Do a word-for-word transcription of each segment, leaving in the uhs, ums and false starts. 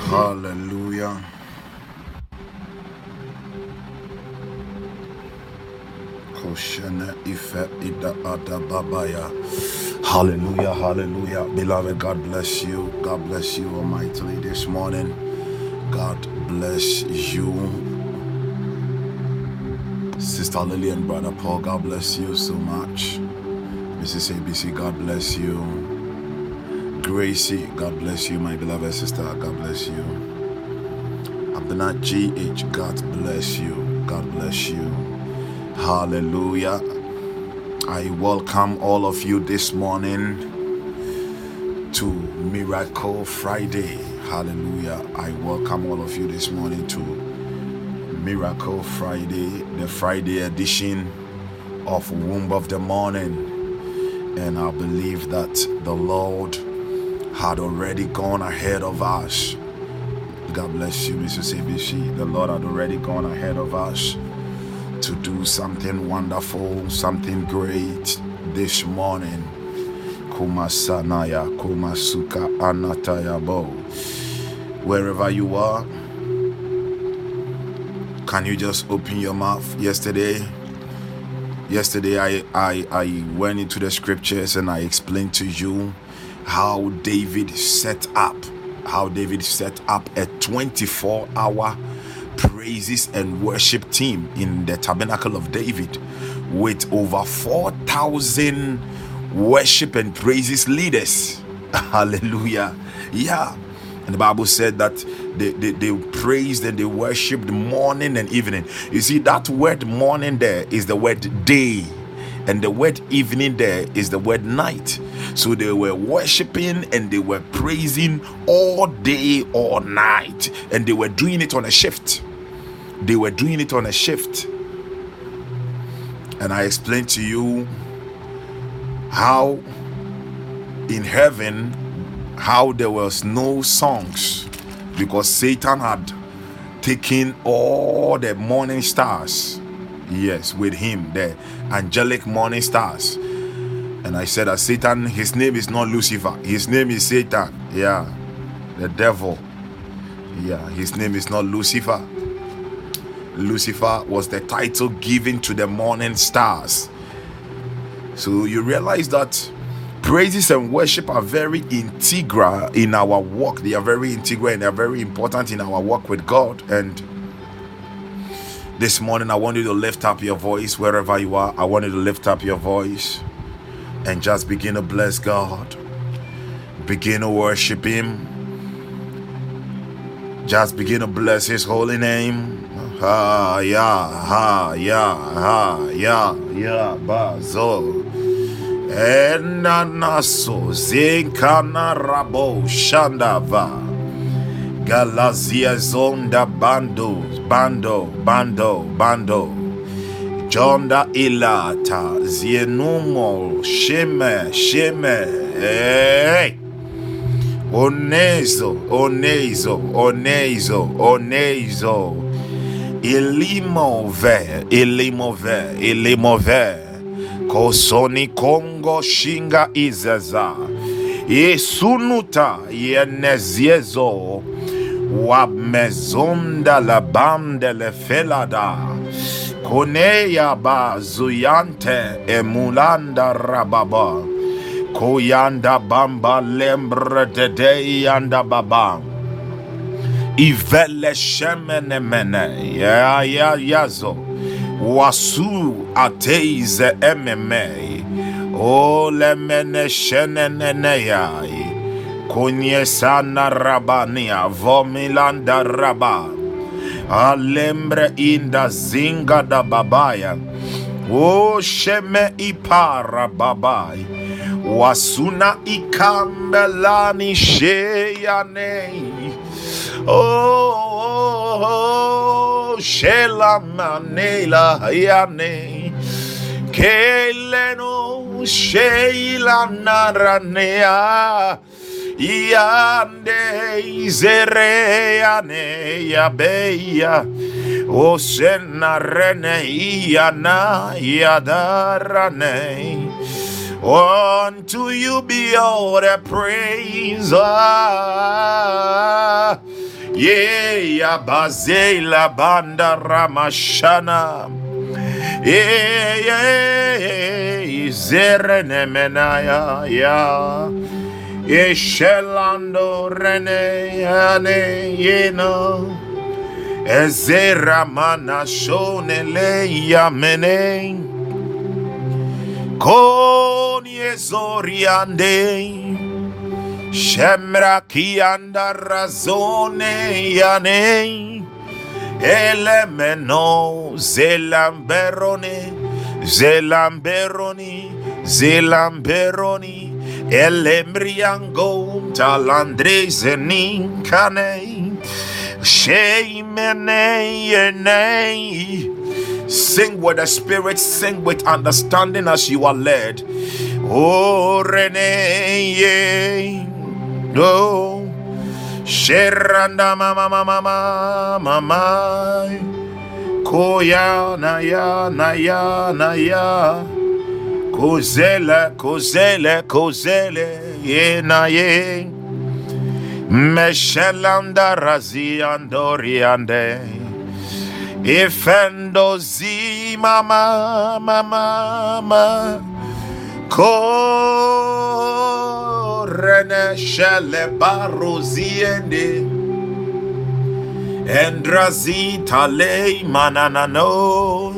Hallelujah. Koshene ife ida ada babaya. Hallelujah, hallelujah. Beloved, God bless you. God bless you almightily this morning. God bless you. Sister Lily and Brother Paul, God bless you so much. Missus A B C, God bless you. Gracie, God bless you. My beloved sister, God bless you. Abdullah G H, God bless you. God bless you. Hallelujah. I welcome all of you this morning to Miracle Friday. Hallelujah. I welcome all of you this morning to Miracle Friday, the Friday edition of Womb of the Morning. And I believe that the Lord had already gone ahead of us. God bless you, Missus A B C. The Lord had already gone ahead of us to do something wonderful, something great this morning. Kumasanaya, Kumasuka Anatayabo. Wherever you are, can you just open your mouth? Yesterday, yesterday I, I, I went into the scriptures and I explained to you how David set up, how David set up a twenty-four hour praises and worship team in the Tabernacle of David with over four thousand worship and praises leaders. Hallelujah. Yeah. And the Bible said that they, they, they praised and they worshipped morning and evening. You see, that word morning there is the word day, and the word evening there is the word night. So they were worshiping and they were praising all day, all night, and they were doing it on a shift. They were doing it on a shift. And I explained to you how in heaven, how there was no songs because Satan had taken all the morning stars. Yes, with him, the angelic morning stars. And I said that Satan, his name is not Lucifer. His name is Satan. Yeah, the devil. Yeah, his name is not Lucifer. Lucifer was the title given to the morning stars. So you realize that praises and worship are very integral in our walk. They are very integral and they are very important in our walk with God. And this morning I want you to lift up your voice wherever you are. I want you to lift up your voice and just begin to bless God. Begin to worship Him. Just begin to bless His holy name. Ha ya ha ya ha ya ya bazo enanaso zinkana rabo shandava galazia zonda bando bando bando bando jonda ilata zienumo sheme sheme hey onezo onezo onezo onezo Ilimove, ilimove, ilimove. Kosoni Kongo shinga izaza. Yesunuta yeneziezo. Wabmezonda la bande le felada. Koneya ba zuyante emulanda rababa. Koyanda bamba lembre de yanda baba. Ivele shemene mene ya ya yazo wasu ateize ememe o lemene shenene ya konye sana rabania vomilanda raba alembre inda zinga da babaya o sheme ipara babai wasuna ikambelani sheyane. Oh, oh, oh, Shela Manela Yane Keleno Sheila Naranea Yande Zereane Yabeya O Senarene Yana Yadarane. Unto you be all the praise. Ah, Ye ya baze la banda ramashana. Ye ye zerene menaya ya. Ye shelando rene ane yena. Ezera mana shone le ya mene. Konye zoriande. Shemra kianda razone yane. Elemeno zelamberone, zelamberoni, zelamberoni. Elembriango talandre zeninkane. Sheimene yene. Sing with the spirit, sing with understanding as you are led. Oh, Rene, oh, Sheranda mama mama mama, Koya naya naya naya, Kozele kozele kozele ye na ye, Meshelanda razi andoriande. Ifendo zi mama mama mama ko rene shele baroziende endrazi tale mananano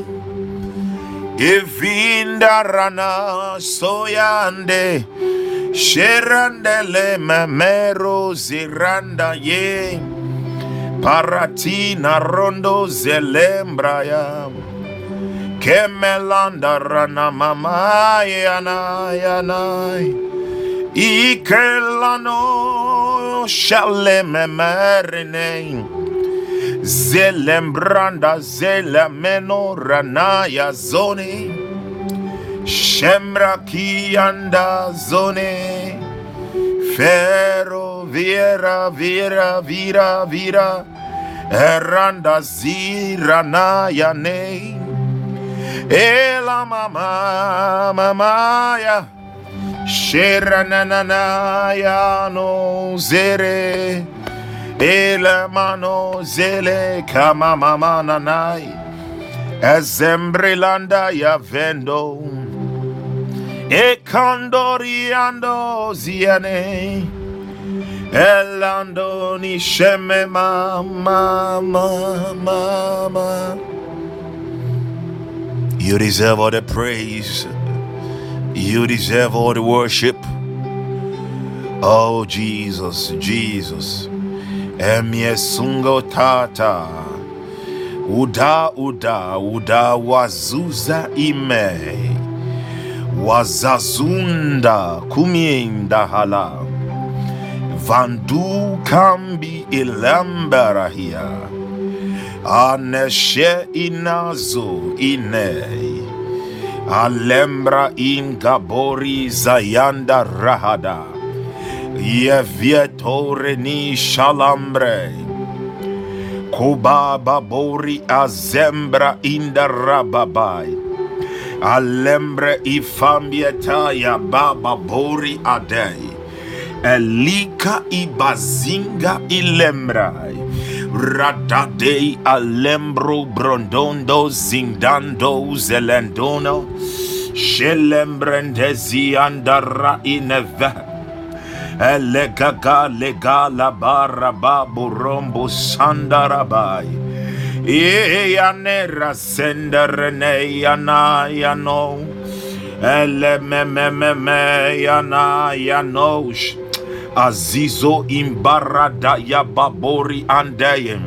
ivinda rana soyande sherandele memero ziranda ye Paratina rondo zelembraya Kemelanda rana mama yana yana Ikelano shaleme merine Zelembranda zelemeno ranaya zone Shemra kianda zone Fero vira vira vira vira Eranda zira na ya ne Ela mama mama ya Shera na na na ya no zere Ela mano zele kama mama nanai Ezembrelanda ya vendo E candoriando ziane Elando ni sheme mama mama. You deserve all the praise. You deserve all the worship. Oh Jesus, Jesus. Emye sungo tata. Uda uda uda wazuza ime. Wazazunda kumienda hala Vandu kambi ilambarahia Aneshe inazo ine Alembra ingabori zayanda rahada Yevietore ni shalambre Kubaba bori azembra indarababai Alembre ifambieta ya baba bori adei Elika ibazinga ilembrai Radadei alembro brondondo zindando zelendono Shelembrendezi andara ineve Elegaga legala barra babu rombo sandarabai Iyanera senderene yana yano Ele me me me me yana yanosh Azizo imbarada ya babori andayem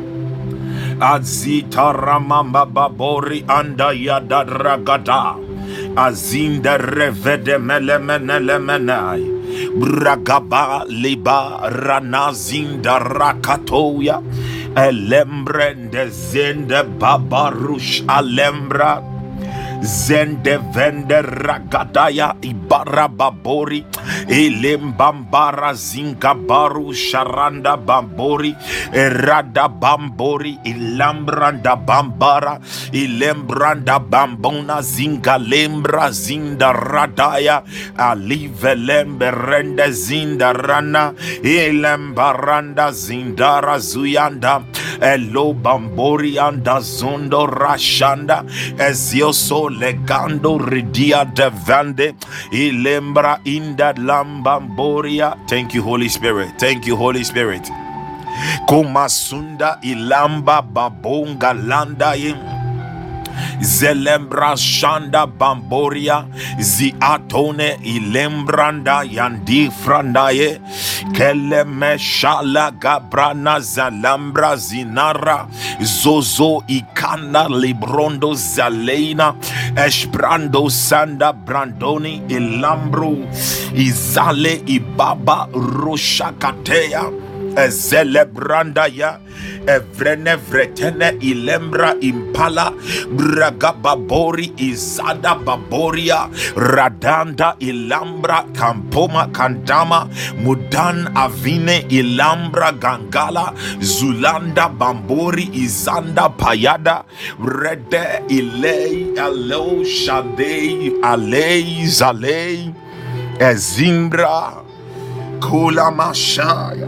Azita ramamba babori andaya dadragada Azinda revede mele menele menai Bragaba liba ranazinda rakatoya Elembre de zende babarush alembra zende vende ragadaya ibara babori ilembambara zinga baru sharanda bambori erada bambori ilambranda bambara ilembranda bambona zinga lembra zinda radaya alive lemberende zinda rana ilembaranda zindara zuyanda elo bambori anda zondo rashanda ezioso legando ridia devande ilembra inda lambamboria. Thank you, Holy Spirit. Thank you, Holy Spirit. Kumasunda ilamba babonga landa im zelembra shanda bamboria ziatone ilembranda yandi frandaye keleme shala gabrana zalambra zinara zozo ikana librondo zaleina esprando sanda brandoni ilambro izale ibaba roshakateya ezelebranda ya evrene vretene ilembra impala bragababori izada baboria radanda ilambra kampoma kandama mudan avine ilambra gangala zulanda bambori izanda payada rede ilei alo shadei alei zalei ezimbra kula mashaya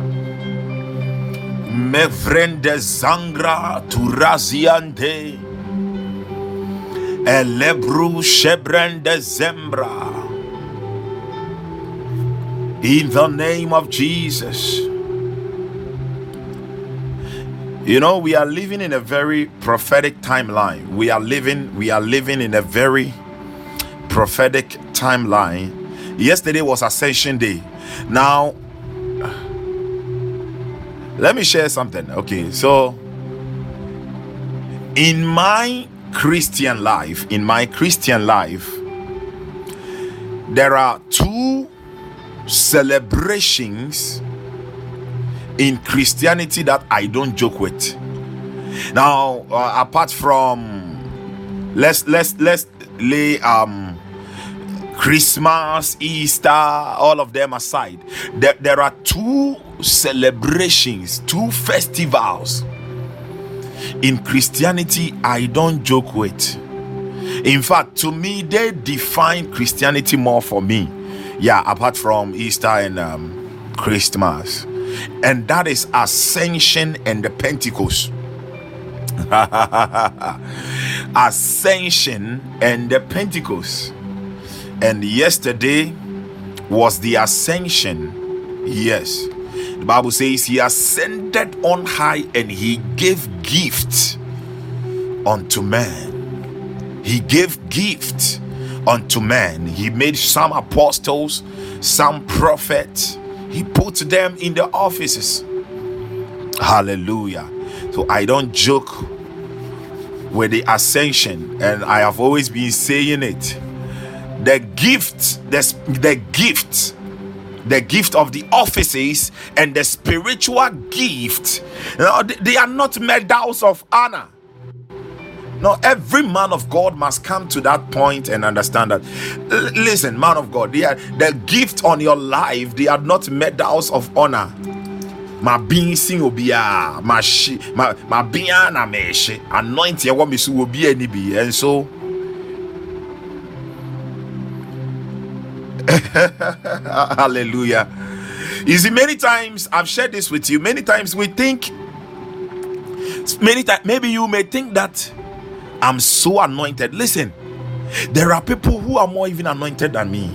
mevrende zangra turaziante elebru shebrende zembra. In the name of Jesus. You know, we are living in a very prophetic timeline. We are living we are living in a very prophetic timeline. Yesterday was Ascension Day. Now let me share something. Okay, so in my Christian life, in my Christian life, there are two celebrations in Christianity that I don't joke with. Now, uh, apart from let's let's let's lay um Christmas, Easter, all of them aside, there, there are two celebrations, two festivals in Christianity I don't joke with. In fact, to me, they define Christianity more for me. Yeah, apart from Easter and um, Christmas. And that is Ascension and the Pentecost. Ascension and the Pentecost. And yesterday was the ascension. Yes. The Bible says he ascended on high and he gave gifts unto man. He gave gifts unto man. He made some apostles, some prophets. He put them in the offices. Hallelujah. So I don't joke with the ascension, and I have always been saying it. The gift, the, the gift, the gift of the offices and the spiritual gift, you know, they are not medals of honor. No, every man of God must come to that point and understand that. L- listen, man of God, they are, the gift on your life, they are not medals of honor. My being sing obia, my shi, my my being na meshi, anointing what me su obi any be, and so. Hallelujah. You see, many times I've shared this with you. Many times we think, many times maybe you may think that I'm so anointed. Listen, there are people who are more even anointed than me.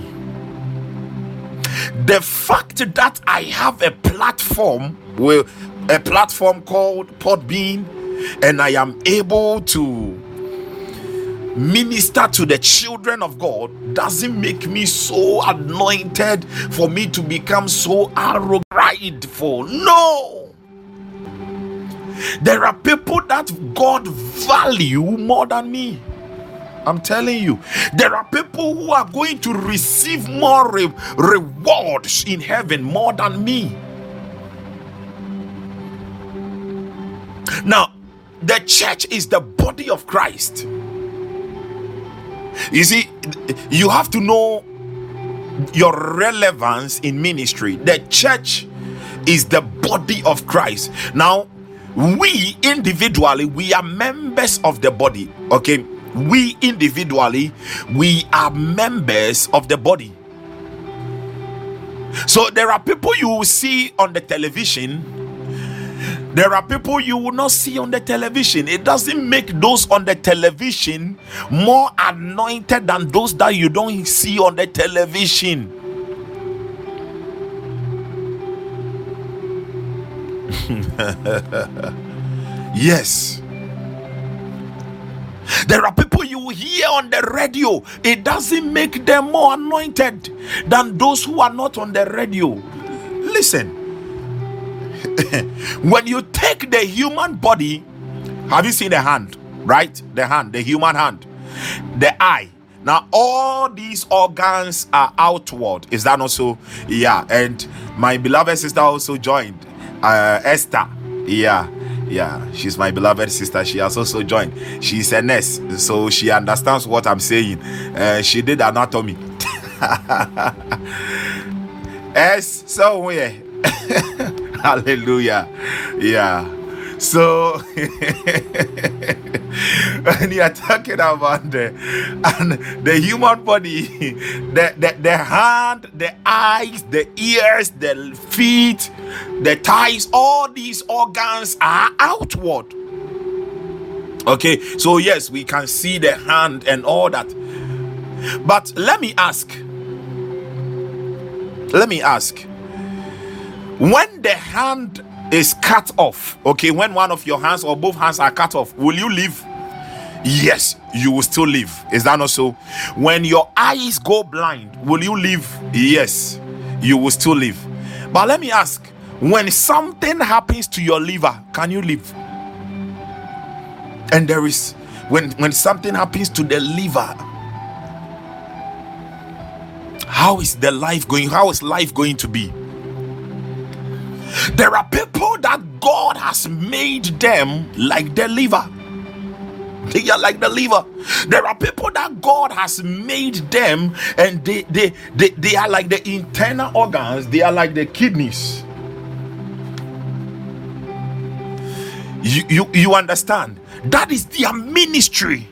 The fact that I have a platform, well, a platform called Podbean, and I am able to minister to the children of God doesn't make me so anointed for me to become so arrogant, prideful. No. There are people that God value more than me. I'm telling you, there are people who are going to receive more re- rewards in heaven more than me. Now, the church is the body of Christ. You see, you have to know your relevance in ministry. The church is the body of Christ. Now, we individually, we are members of the body. Okay, we individually, we are members of the body. So there are people you will see on the television. There are people you will not see on the television. It doesn't make those on the television more anointed than those that you don't see on the television. Yes. There are people you will hear on the radio. It doesn't make them more anointed than those who are not on the radio. Listen. When you take the human body, have you seen the hand? Right? The hand, the human hand, the eye. Now, all these organs are outward. Is that also? Yeah. And my beloved sister also joined. Uh, Esther. Yeah. Yeah. She's my beloved sister. She has also joined. She's a nurse, so she understands what I'm saying. Uh, she did anatomy. S somewhere. Hallelujah. Yeah. So when you are talking about the and the human body, the, the the hand, the eyes, the ears, the feet, the thighs, all these organs are outward. Okay, so yes, we can see the hand and all that. But let me ask. Let me ask. When the hand is cut off, okay, when one of your hands or both hands are cut off, will you live? Yes, you will still live. Is that not so? When your eyes go blind, will you live? Yes, you will still live. But let me ask, when something happens to your liver, can you live? And there is, when, when something happens to the liver, how is the life going? How is life going to be? There are people that God has made them like the liver. They are like the liver. There are people that God has made them, and they they they, they are like the internal organs. They are like the kidneys. You, you, you understand? That is their ministry.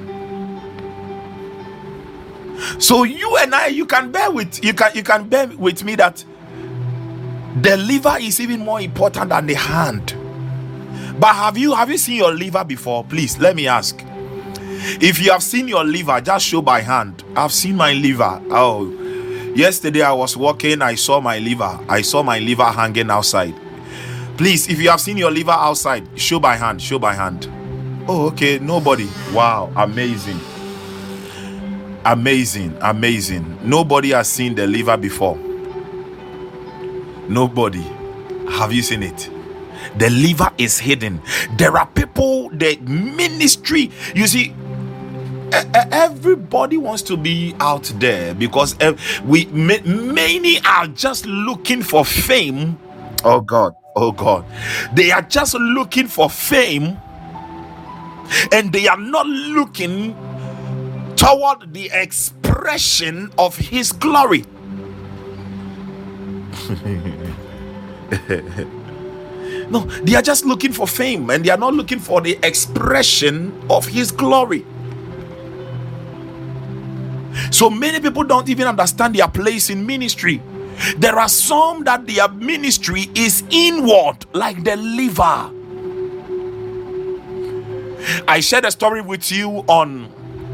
So you and I, you can bear with you can you can bear with me that the liver is even more important than the hand. But have you have you seen your liver before? Please let me ask. If you have seen your liver, just show by hand. I've seen my liver. Oh, yesterday I was walking, I saw my liver. I saw my liver hanging outside. Please, if you have seen your liver outside, show by hand. Show by hand. Oh, okay. Nobody. Wow, amazing. Amazing, amazing. Nobody has seen the liver before. Nobody. Have you seen it? The liver is hidden. There are people, the ministry, you see, everybody wants to be out there because we many are just looking for fame. Oh God, oh God. They are just looking for fame, and they are not looking toward the expression of His glory. No, they are just looking for fame, and they are not looking for the expression of His glory. So many people don't even understand their place in ministry. There are some that their ministry is inward, like the liver. I shared a story with you on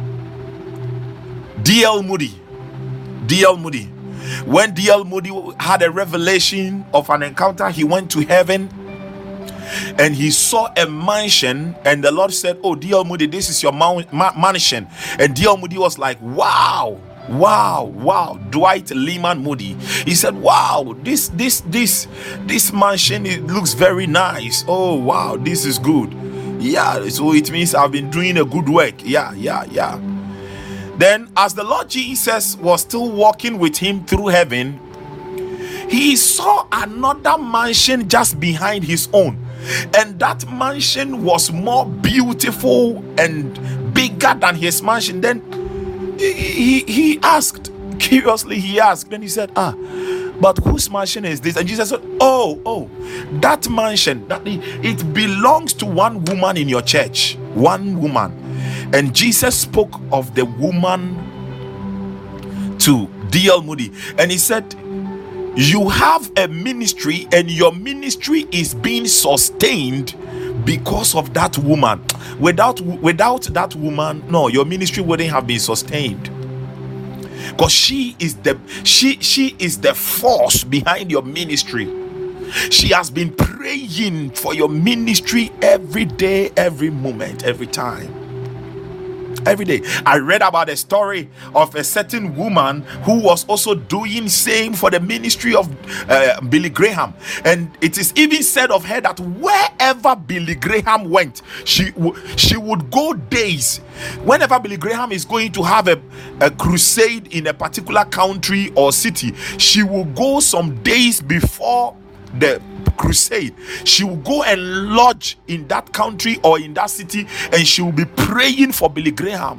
D L Moody. D L Moody. When D L Moody had a revelation of an encounter, he went to heaven and he saw a mansion, and the Lord said, "Oh, D L Moody, this is your man- ma- mansion." And D L Moody was like, "Wow, wow, wow." Dwight Lyman Moody, he said, "Wow, this this this this mansion, it looks very nice. Oh wow, this is good. Yeah, so it means I've been doing a good work. Yeah, yeah, yeah." Then, as the Lord Jesus was still walking with him through heaven, he saw another mansion just behind his own, and that mansion was more beautiful and bigger than his mansion. Then he, he, he asked, curiously, he asked, and he said, ah, but whose mansion is this? And Jesus said, oh, oh, that mansion, that it, it belongs to one woman in your church, one woman. And Jesus spoke of the woman to D L Moody, and he said, you have a ministry, and your ministry is being sustained because of that woman. Without without that woman, no, your ministry wouldn't have been sustained, because she is the she she is the force behind your ministry. She has been praying for your ministry every day, every moment, every time, every day. I read about a story of a certain woman who was also doing same for the ministry of uh, Billy Graham, and it is even said of her that wherever Billy Graham went, she w- she would go days. Whenever Billy Graham is going to have a, a crusade in a particular country or city, she will go some days before the crusade. She will go and lodge in that country or in that city, and she will be praying for Billy Graham.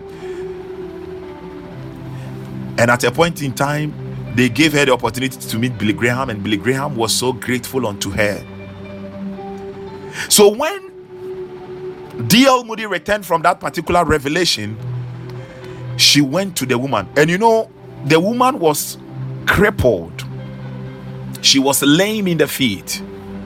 And at a point in time, they gave her the opportunity to meet Billy Graham, and Billy Graham was so grateful unto her. So when D L Moody returned from that particular revelation, she went to the woman, and you know, the woman was crippled. She was lame in the feet.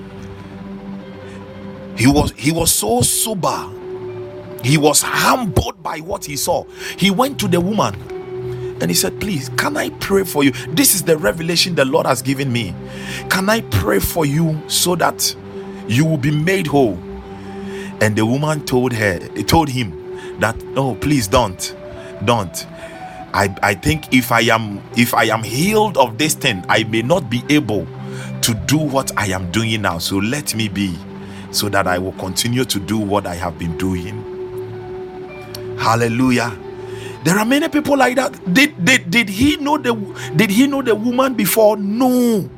He was he was so sober. He was humbled by what he saw. He went to the woman and he said, please, can I pray for you? This is the revelation the Lord has given me. Can I pray for you so that you will be made whole? And the woman told her, told him that, oh, please don't, don't. I, I think if I am if I am healed of this thing, I may not be able to do what I am doing now. So let me be, so that I will continue to do what I have been doing. Hallelujah. There are many people like that. Did, did, did he know the did he know the woman before? No.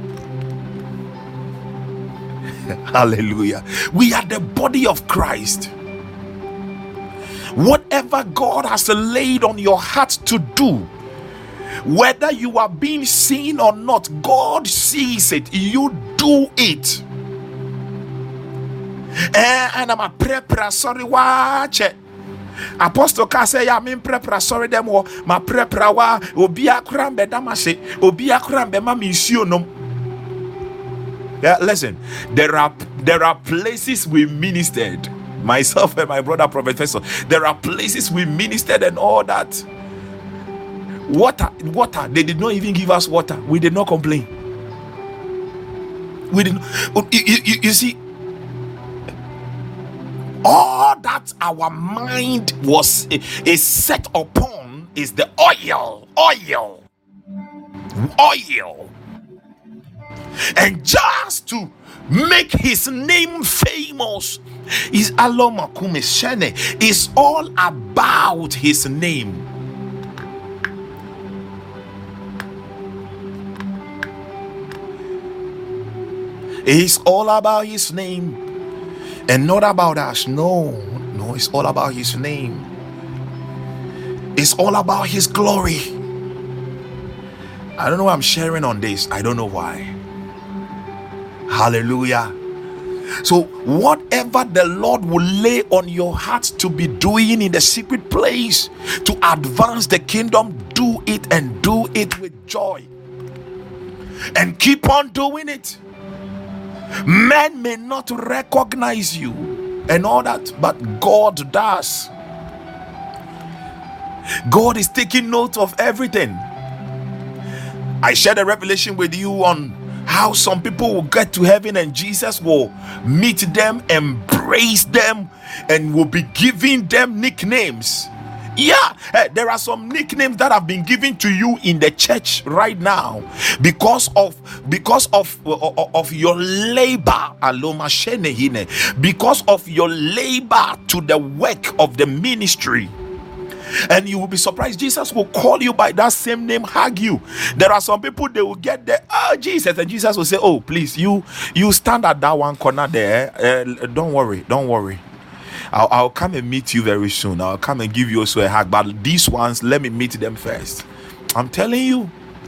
Hallelujah. We are the body of Christ. Whatever God has laid on your heart to do, whether you are being seen or not, God sees it. You do it. And I'm a prepper. Sorry, watch it. Apostle ka say ya me prepper. Sorry, them wo ma prepper wa obi akura mbe damase obi akura mbe ma misio nom. Yeah, listen. There are there are places we ministered. Myself and my brother Prophet Festus, there are places we ministered and all that. Water, water. They did not even give us water. We did not complain. We did not. You, you, you see, all that our mind was is set upon is the oil, oil, oil, and just to make his name famous is Alomakume Shene. It's all about his name. It's all about his name and not about us. No, no, it's all about his name. It's all about his glory. I don't know why I'm sharing on this. I don't know why. Hallelujah. So whatever the Lord will lay on your heart to be doing in the secret place to advance the kingdom, do it, and do it with joy. And keep on doing it. Men may not recognize you and all that, but God does. God is taking note of everything. I shared a revelation with you on how some people will get to heaven and Jesus will meet them, embrace them, and will be giving them nicknames. Yeah, there are some nicknames that have been given to you in the church right now because of because of of, of your labor, because of your labor to the work of the ministry. And you will be surprised, Jesus will call you by that same name, hug you. There are some people, they will get there, oh Jesus, and Jesus will say, oh please, you you stand at that one corner there, uh, don't worry, don't worry. I'll, I'll come and meet you very soon. I'll come and give you also a hug. But these ones, let me meet them first. I'm telling you.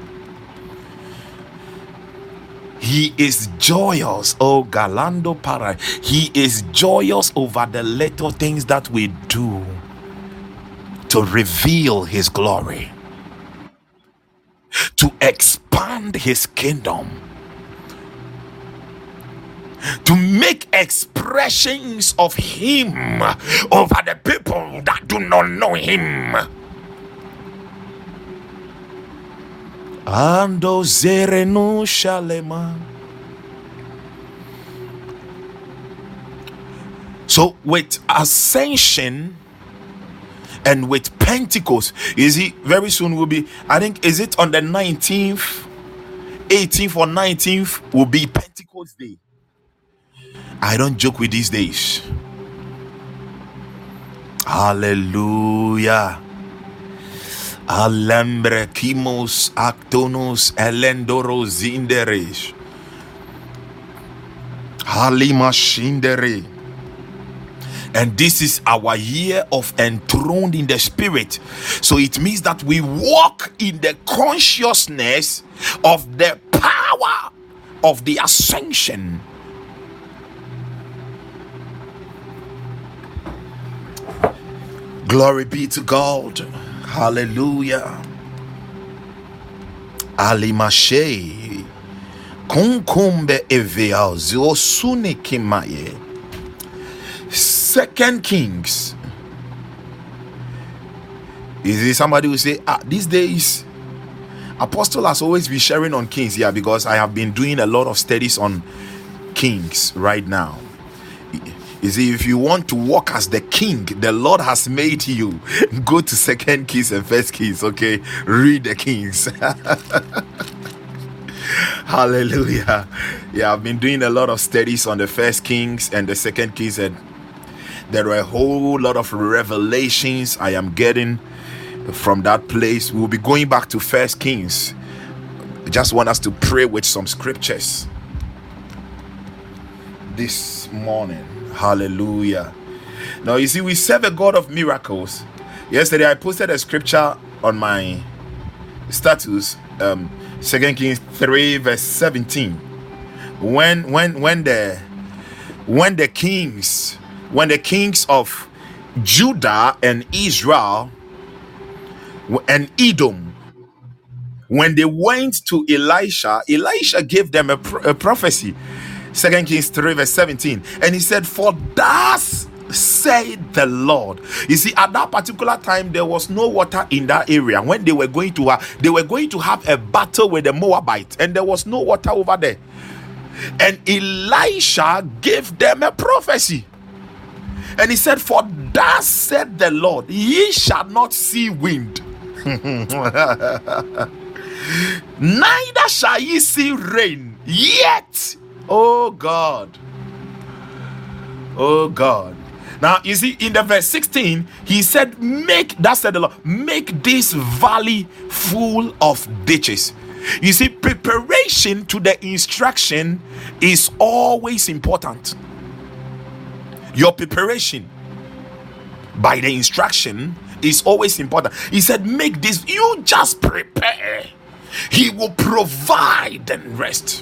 He is joyous. Oh, Galando Para. He is joyous over the little things that we do to reveal his glory, to expand his kingdom, to make expressions of him over the people that do not know him. Ando zerenu shalema. So with ascension and with Pentecost, is it very soon will be, I think, is it on the nineteenth, eighteenth or nineteenth will be Pentecost Day. I don't joke with these days. Hallelujah. Alembre kimos actonus elendoro zinderes. Halima shindere. And this is our year of enthroned in the spirit. So it means that we walk in the consciousness of the power of the ascension. Glory be to God. Hallelujah. Alimashe kunkumbe evea ziosune kimaye. Second Kings. Is it somebody who say, ah, these days Apostle has always been sharing on Kings? Yeah, because I have been doing a lot of studies on Kings right now. You see, if you want to walk as the king the Lord has made you, go to Second Kings and First Kings. Okay, read the Kings. Hallelujah. Yeah, I've been doing a lot of studies on the First Kings and the Second Kings, and there are a whole lot of revelations I am getting from that place. We'll be going back to First Kings. I just want us to pray with some scriptures this morning. Hallelujah. Now you see, we serve a God of miracles. Yesterday I posted a scripture on my status, um Second Kings three verse seventeen. When when when the when the kings when the kings of Judah and Israel and Edom, when they went to Elisha, Elisha gave them a, a prophecy. Second Kings three verse seventeen, and he said, for thus said the Lord. You see, at that particular time there was no water in that area. When they were going to uh, they were going to have a battle with the Moabites, and there was no water over there. And Elisha gave them a prophecy, and he said, for thus said the Lord, ye shall not see wind, neither shall ye see rain, yet, oh God, oh God. Now you see, in the verse sixteen, he said, make, that said the Lord, make this valley full of ditches. You see, preparation to the instruction is always important. Your preparation by the instruction is always important. He said, make this, you just prepare, he will provide and rest.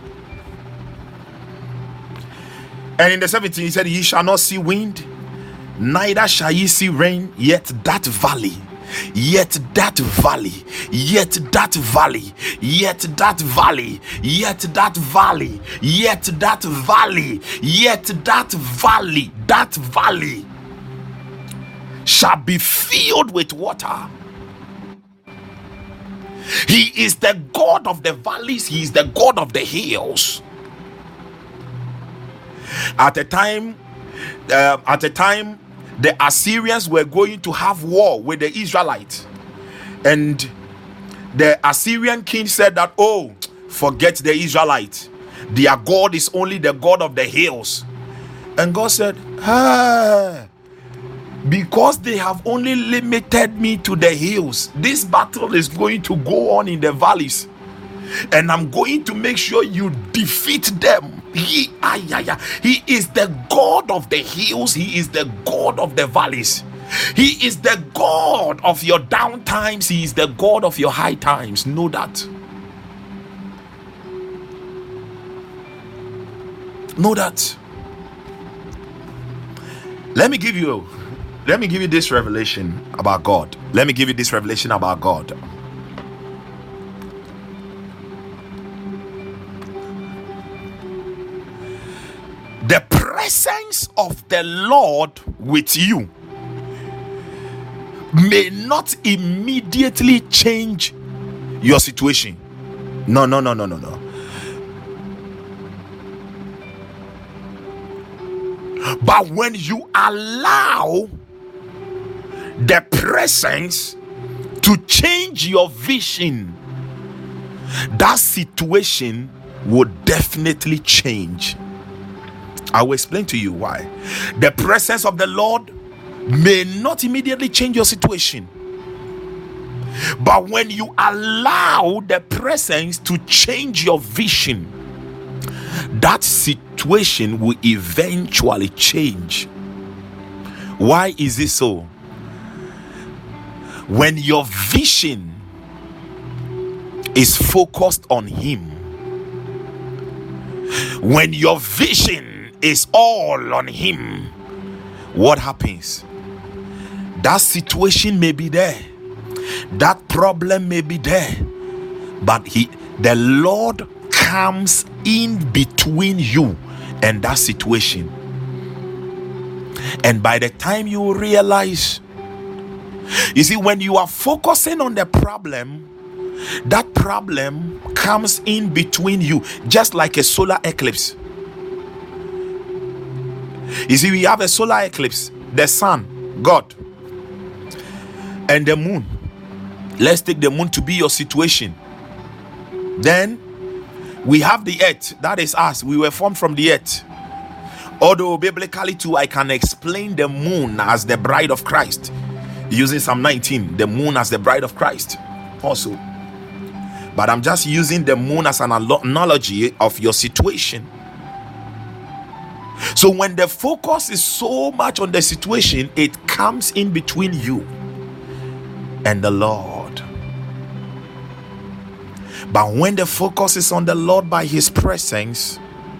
And in the seventeenth, he said, ye shall not see wind, neither shall ye see rain, yet that valley, yet that valley, yet that valley, yet that valley, yet that valley, yet that valley, yet that valley, that valley shall be filled with water. He is the God of the valleys, he is the God of the hills. At a time, uh, at a time, the Assyrians were going to have war with the Israelites, and the Assyrian king said that, oh, forget the Israelites, their God is only the God of the hills. And God said, ah, because they have only limited me to the hills, this battle is going to go on in the valleys, and I'm going to make sure you defeat them. He, ay, ay, ay, he is the God of the hills. He is the God of the valleys. He is the God of your down times. He is the God of your high times. Know that. Know that. Let me give you let me give you this revelation about God. Let me give you this revelation about God. The presence of the Lord with you may not immediately change your situation. No, no, no, no, no, no. But when you allow the presence to change your vision, that situation would definitely change. I will explain to you why. The presence of the Lord may not immediately change your situation, but when you allow the presence to change your vision, that situation will eventually change. Why is it so? When your vision is focused on Him, when your vision is all on Him, what happens? That situation may be there, that problem may be there, but he the Lord comes in between you and that situation. And by the time you realize, you see, when you are focusing on the problem, that problem comes in between you, just like a solar eclipse. You see, we have a solar eclipse, the sun, God, and the moon. Let's take the moon to be your situation. Then we have the earth, that is us. We were formed from the earth. Although biblically too, I can explain the moon as the bride of Christ, using Psalm nineteen, the moon as the bride of Christ also. But I'm just using the moon as an analogy of your situation. So when the focus is so much on the situation, it comes in between you and the Lord. But when the focus is on the Lord by His presence,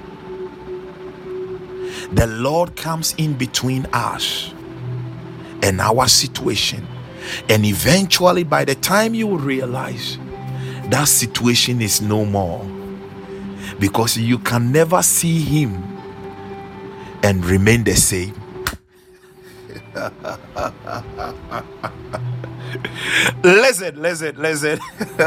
the Lord comes in between us and our situation. And eventually, by the time you realize, that situation is no more, because you can never see Him and remain the same. Listen, listen, listen.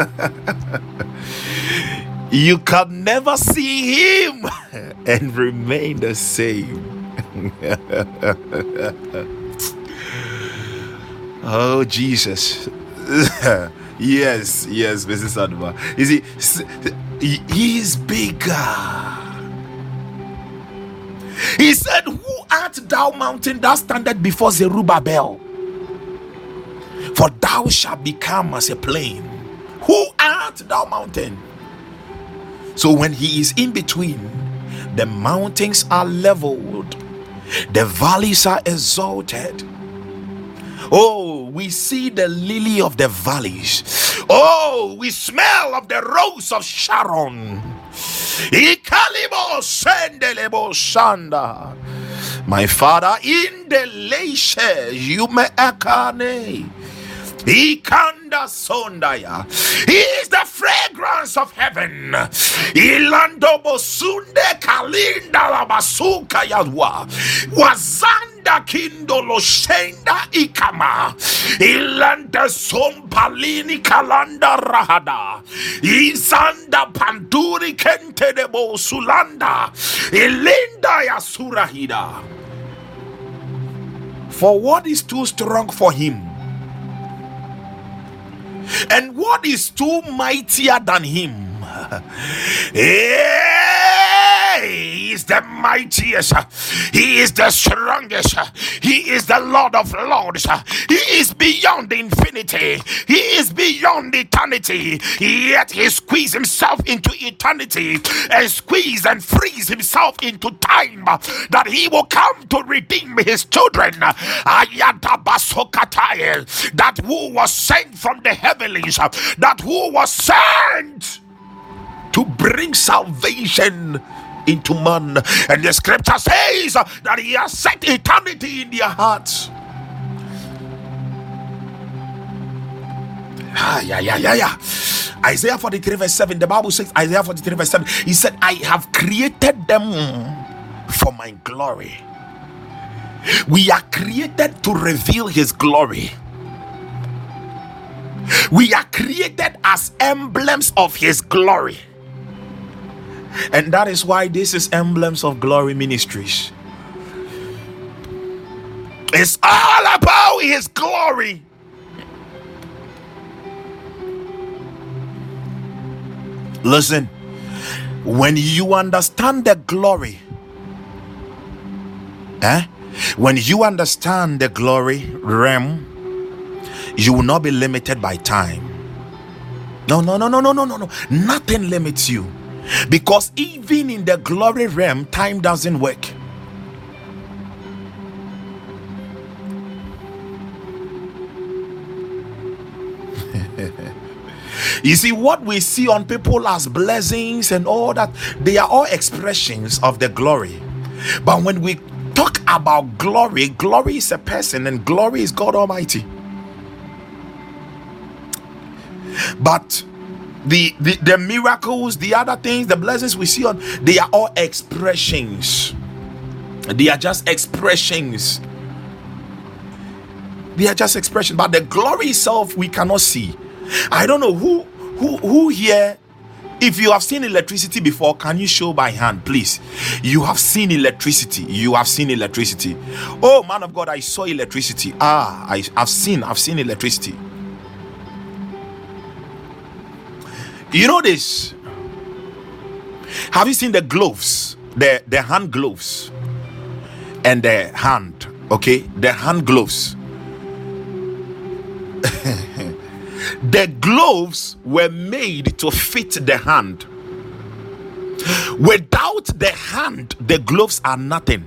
You can never see Him and remain the same. Oh, Jesus. Yes, yes, Missus Adwa. You see, He is bigger. He said, "Who art thou, mountain, that standeth before Zerubbabel? For thou shalt become as a plain." Who art thou, mountain? So when He is in between, the mountains are leveled, the valleys are exalted. Oh, we see the lily of the valleys. Oh, we smell of the rose of Sharon. My Father, in the leisure you may akane. Ikanda sondaya. He is the fragrance of heaven. Ilando bosunde kalinda labasuka yadwa. Wazanda kindolo shenda ikama. Ilanda sompalini kalanda rahada. Izanda panduri kente de bosulanda. Ilinda yasurahida. For what is too strong for Him? And what is too mightier than Him? Hey, is the mightiest. He is the strongest. He is the Lord of Lords. He is beyond infinity. He is beyond eternity. Yet he squeezed himself into eternity and squeeze and freeze himself into time, that he will come to redeem his children. That who was sent from the heavens, that who was sent to bring salvation into man. And the scripture says that he has set eternity in their hearts. Ah, yeah, yeah, yeah, yeah. Isaiah forty-three verse seven, the Bible says, Isaiah forty-three verse seven, he said, I have created them for my glory. We are created to reveal his glory. We are created as emblems of his glory. And that is why this is Emblems of Glory Ministries. It's all about his glory. Listen, when you understand the glory, eh? When you understand the glory realm, you will not be limited by time. No, no, no, no, no, no, no, no. Nothing limits you. Because even in the glory realm, time doesn't work. You see, what we see on people as blessings and all that, they are all expressions of the glory. But when we talk about glory, glory is a person and glory is God Almighty. But the, the the miracles, the other things, the blessings we see on, they are all expressions. They are just expressions. They are just expressions. But the glory itself we cannot see. I don't know who who who here, if you have seen electricity before, can you show by hand, please? You have seen electricity. You have seen electricity. Oh, man of God, I saw electricity. Ah, I, I've seen, I've seen electricity. You know this? Have you seen the gloves? The, the hand gloves and the hand, okay? The hand gloves. The gloves were made to fit the hand. Without the hand, the gloves are nothing.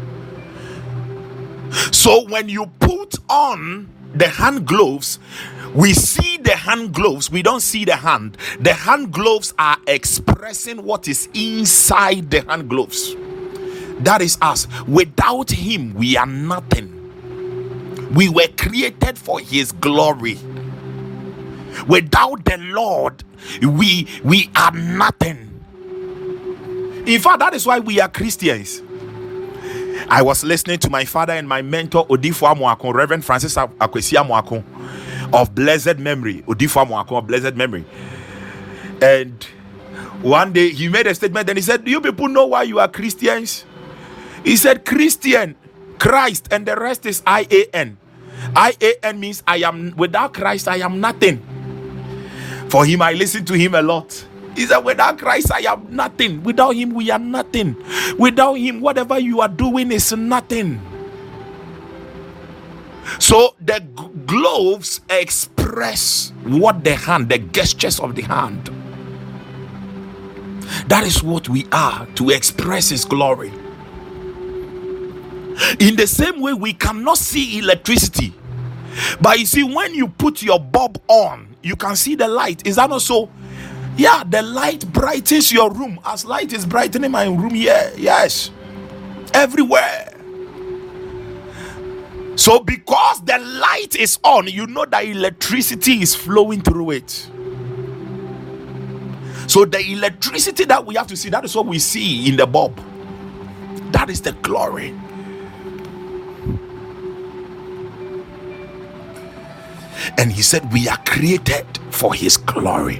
So when you put on the hand gloves, we see the hand gloves, we don't see the hand. The hand gloves are expressing what is inside the hand gloves. That is us. Without him, we are nothing. We were created for his glory. Without the Lord, we we are nothing. In fact, that is why we are Christians. I was listening to my father and my mentor, Odifo Amoako, Reverend Francis Akwesi Amoako, of blessed memory. Odifo Amoako of blessed memory. And one day he made a statement and he said, do you people know why you are Christians? He said, Christian, Christ, and the rest is I A N. I A N means I am, without Christ, I am nothing. For him, I listen to him a lot. He said, without Christ, I am nothing. Without him, we are nothing. Without him, whatever you are doing is nothing. So the g- gloves express what the hand, the gestures of the hand. That is what we are, to express his glory. In the same way, we cannot see electricity. But you see, when you put your bulb on, you can see the light. Is that not so? Yeah, the light brightens your room as light is brightening my room here. Yes, everywhere. So because the light is on, you know that electricity is flowing through it. So the electricity that we have to see, that is what we see in the bulb. That is the glory. And he said, we are created for his glory.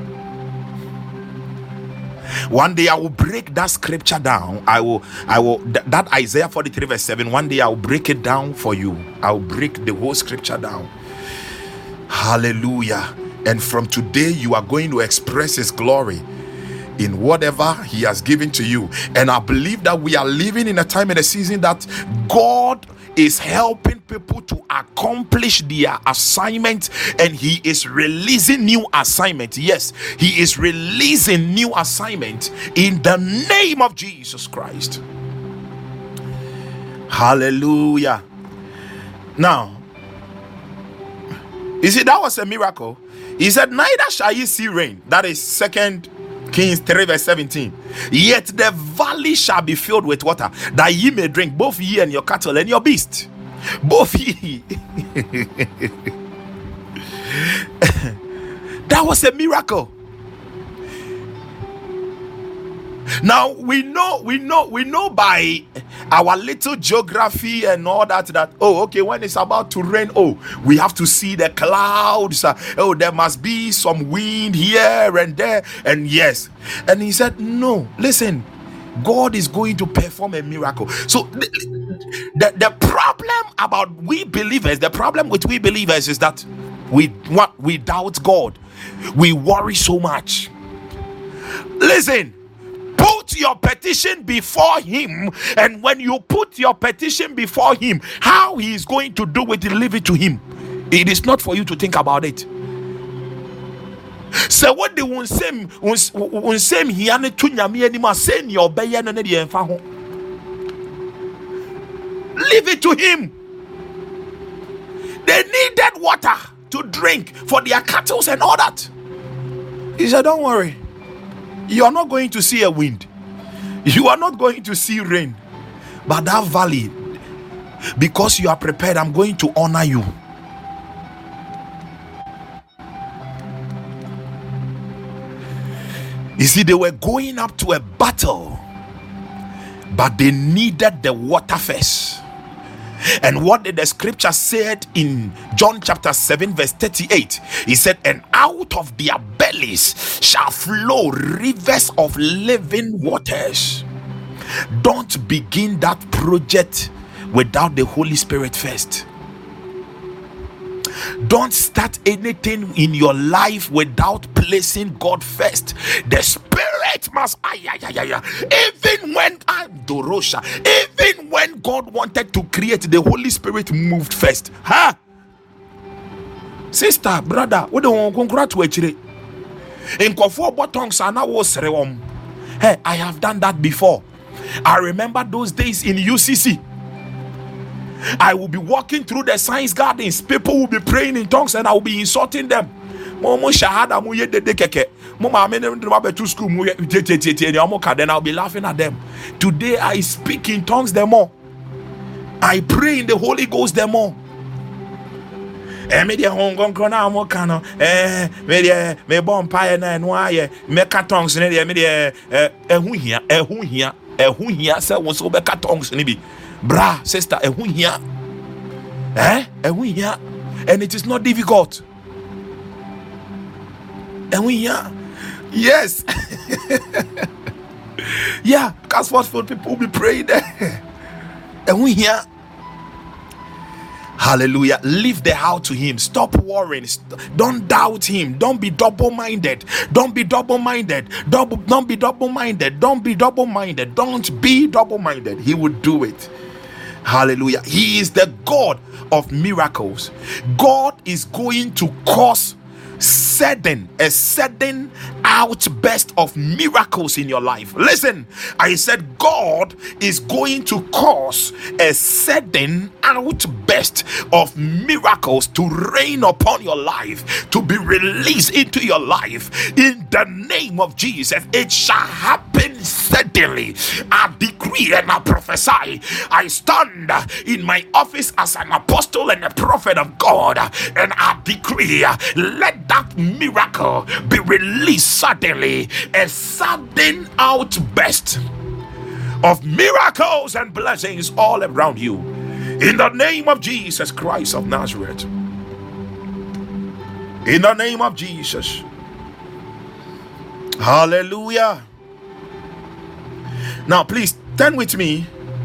One day I will break that scripture down. I will, I will, th- that Isaiah forty-three verse seven, one day I will break it down for you. I will break the whole scripture down. Hallelujah. And from today, you are going to express his glory in whatever he has given to you. And I believe that we are living in a time and a season that God is helping people to accomplish their assignment, and he is releasing new assignment. Yes, he is releasing new assignment in the name of Jesus Christ. Hallelujah. Now, you see, that was a miracle. He said, neither shall ye see rain. That is Second Kings three verse seventeen. Yet the valley shall be filled with water, that ye may drink, both ye and your cattle and your beast. Both ye. That was a miracle. Now we know, we know, we know by our little geography and all that, that, oh, okay, when it's about to rain, oh, we have to see the clouds. Uh, oh, there must be some wind here and there. And yes. And he said, no, listen, God is going to perform a miracle. So the, the, the problem about we believers, the problem with we believers is that we what we doubt God. We worry so much. Listen, put your petition before him, and when you put your petition before him, how he is going to do it, leave it to him. It is not for you to think about it. So what they won't say, won't say he ane to nyame anima, say your beye no ne de emfa ho. Leave it to him. They needed water to drink for their cattle and all that. He said, don't worry. You are not going to see a wind. You are not going to see rain. But that valley, because you are prepared, I'm going to honor you. You see, they were going up to a battle, but they needed the water first. And what did the scripture said in John chapter seven verse thirty-eight? He said, and out of their bellies shall flow rivers of living waters. Don't begin that project without the Holy Spirit first. Don't start anything in your life without placing God first. The Spirit must, ay, ay, ay, ay, even when Dorosha, even when God wanted to create, the Holy Spirit moved first. Huh? Sister, brother, what do you congratulate you? In Kofo Botong Sana was rewom. Hey, I have done that before. I remember those days in U C C. I will be walking through the science gardens. People will be praying in tongues and I will be insulting them. Momo shahada mu ye de de keke. Mama me ne be to school mu ye te te te te. Then I'll be laughing at them. Today I speak in tongues the more. I pray in the Holy Ghost the more. Eh me dia hongon krona mo kano. Eh me dia me bonfire na no aye. Me ka tongues ne dia me dia eh ehu hia ehu hia ehu hia se won so be ka tongues ne bi. Bra, sister, ehun here. Eh? Ehun here. And it is not difficult. Ehun here. Yes. Yeah, because for people will be praying there. Ehun here. Hallelujah. Leave the how to him. Stop worrying. Don't doubt him. Don't be double-minded. Don't be double-minded. Double, don't be double-minded. Don't be double-minded. Don't be double-minded. He will do it. Hallelujah. He is the God of miracles. God is going to cause sudden, a sudden outburst of miracles in your life. Listen, I said God is going to cause a sudden outburst of miracles to rain upon your life, to be released into your life in the name of Jesus. It shall happen suddenly. I decree and I prophesy. I stand in my office as an apostle and a prophet of God, and I decree, let that miracle be released suddenly. A sudden outburst of miracles and blessings all around you in the name of Jesus Christ of Nazareth. In the name of Jesus. Hallelujah. Now please turn with me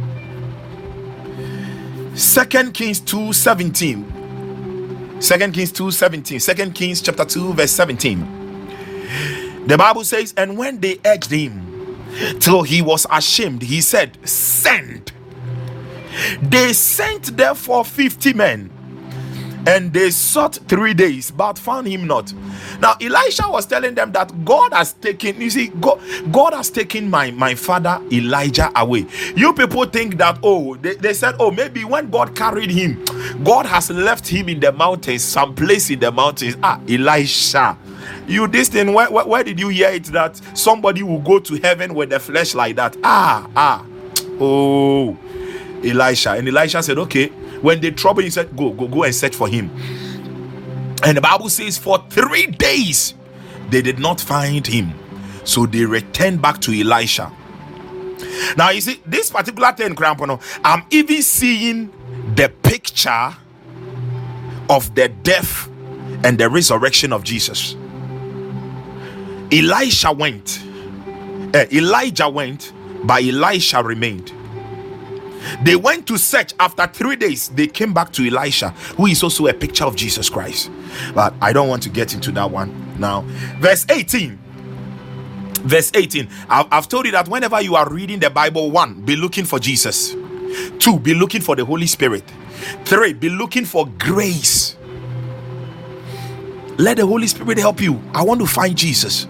Second Kings two seventeen. Second Kings two seventeen. Second Kings chapter two verse seventeen. The Bible says, and when they urged him till he was ashamed, he said, send. They sent therefore fifty men, and they sought three days, but found him not. Now Elisha was telling them that God has taken, you see, God, God has taken my, my father Elijah away. You people think that, oh, they, they said, oh, maybe when God carried him, God has left him in the mountains, some place in the mountains. Ah, Elisha, you this thing, where, where, where did you hear it that somebody will go to heaven with the flesh like that? Ah, ah, oh, Elisha. And Elisha said, okay. When they trouble, he said, go, go, go and search for him. And the Bible says, for three days they did not find him. So they returned back to Elisha. Now you see, this particular thing, I'm even seeing the picture of the death and the resurrection of Jesus. Elisha went, uh, Elijah went, but Elisha remained. They went to search. After three days, they came back to Elisha, who is also a picture of Jesus Christ. But I don't want to get into that one now. Verse eighteen. Verse eighteen. I've, I've told you that whenever you are reading the Bible, one, be looking for Jesus. Two, be looking for the Holy Spirit. Three, be looking for grace. Let the Holy Spirit help you. I want to find Jesus.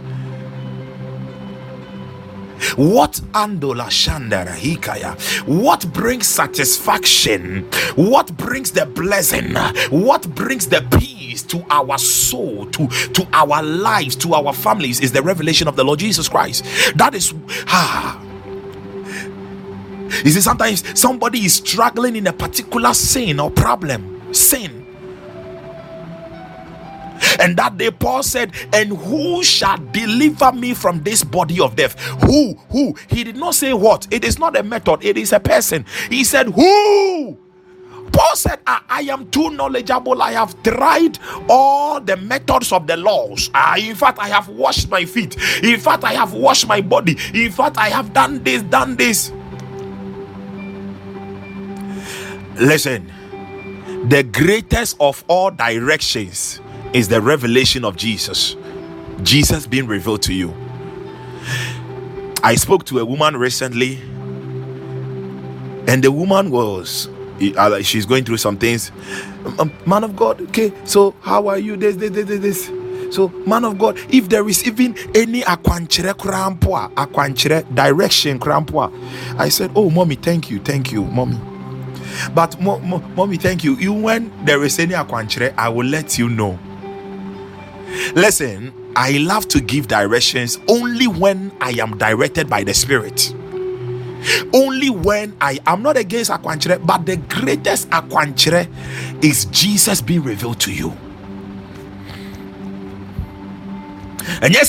What andola shandara hikaya? What brings satisfaction? What brings the blessing? What brings the peace to our soul, to, to our lives, to our families is the revelation of the Lord Jesus Christ. That is ah. You see, sometimes somebody is struggling in a particular sin or problem, sin. And that day Paul said, and who shall deliver me from this body of death? Who? Who? He did not say what. It is not a method, it is a person. He said, who? Paul said, I, I am too knowledgeable. I have tried all the methods of the laws. Uh, in fact, I have washed my feet. In fact, I have washed my body. In fact, I have done this, done this. Listen, the greatest of all directions is the revelation of Jesus. Jesus being revealed to you. I spoke to a woman recently, and the woman was, she's going through some things. Um, man of God, okay, so how are you? This, this, this, this. So, man of God, if there is even any akwanchere krampwa, akwanchere direction krampwa, I said, oh, mommy, thank you, thank you, mommy. But, mo, mo, mommy, thank you. You, when there is any akwanchere, I will let you know. Listen, I love to give directions only when I am directed by the Spirit. Only when I am not against akwanchere, but the greatest akwanchere is Jesus being revealed to you. And yes,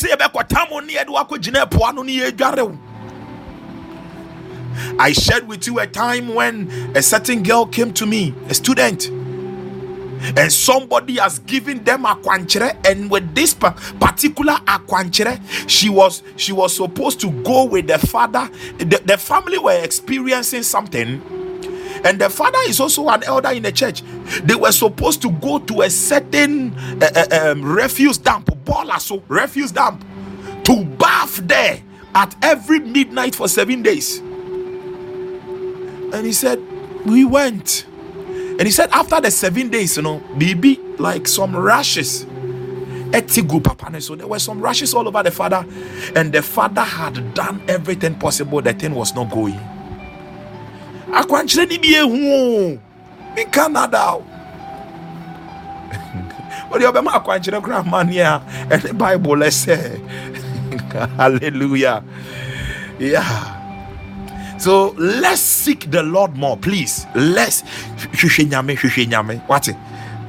I shared with you a time when a certain girl came to me, a student, and somebody has given them akwanchere, and with this particular akwanchere, she was she was supposed to go with the father. The, the family were experiencing something, and the father is also an elder in the church. They were supposed to go to a certain uh, uh, um, refuse dump, so refuse dump, to bath there at every midnight for seven days. And he said, we went. And he said, after the seven days, you know, baby, like some rashes. So there were some rashes all over the father. And the father had done everything possible. The thing was not going. In Canada. But you have a grandman here. And the Bible, let's say. Hallelujah. Yeah. So let's seek the Lord more, please. Let's what?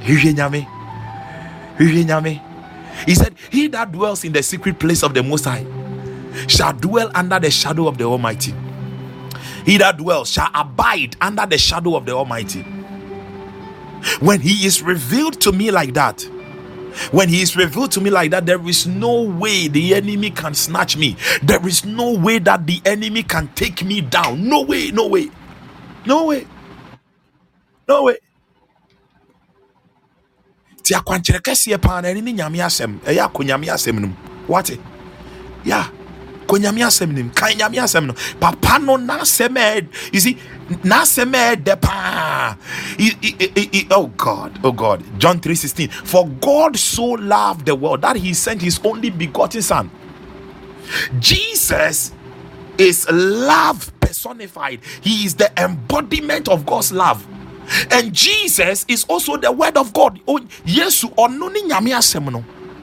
He said, he that dwells in the secret place of the Most High shall dwell under the shadow of the Almighty. He that dwells shall abide under the shadow of the Almighty. When he is revealed to me like that, when he is revealed to me like that, there is no way the enemy can snatch me. There is no way that the enemy can take me down. No way, no way, no way, no way. What? Yeah. Konyamia semnim, kanyamia semno. Papa no na semed. You see, na semed de pa. Oh God, oh God. John three sixteen. For God so loved the world that he sent his only begotten son. Jesus is love personified. He is the embodiment of God's love. And Jesus is also the word of God. Oh, Yesu onuni nyamia semno.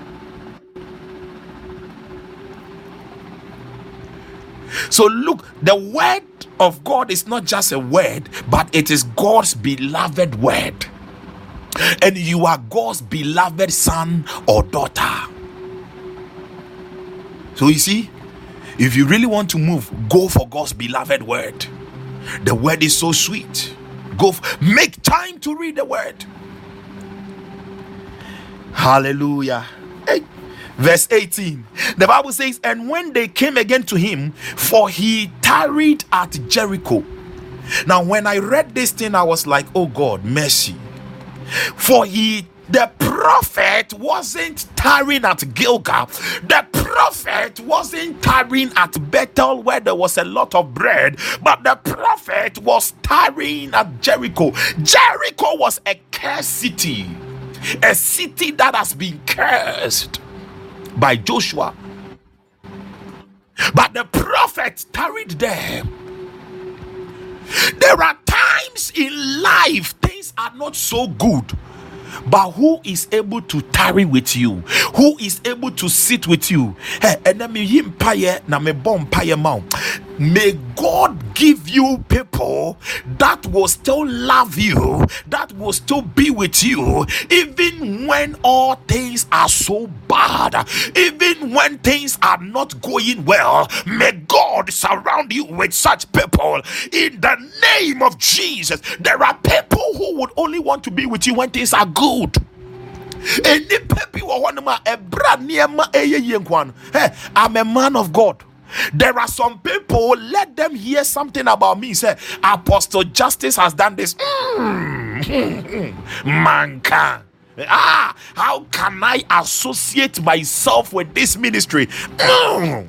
So look, the word of God is not just a word, but it is God's beloved word. And you are God's beloved son or daughter. So you see, if you really want to move, go for God's beloved word. The word is so sweet. Go f- make time to read the word. Hallelujah. Hey. Verse eighteen, the Bible says, and when they came again to him, for he tarried at Jericho. Now when I read this thing, I was like, oh God, mercy. For he, the prophet wasn't tarrying at Gilgal. The prophet wasn't tarrying at Bethel where there was a lot of bread, but the prophet was tarrying at Jericho. Jericho was a cursed city, a city that has been cursed by Joshua, but the prophet tarried there. There are times in life things are not so good, but who is able to tarry with you? Who is able to sit with you? Hey, and then me him paye na me bomb paye mount. May God give you people that will still love you, that will still be with you, even when all things are so bad, even when things are not going well. May God surround you with such people in the name of Jesus. There are people who would only want to be with you when things are good. Hey, I'm a man of God. There are some people, let them hear something about me. Say, Apostle Justice has done this. Mm. Man can. Ah, how can I associate myself with this ministry? Mm.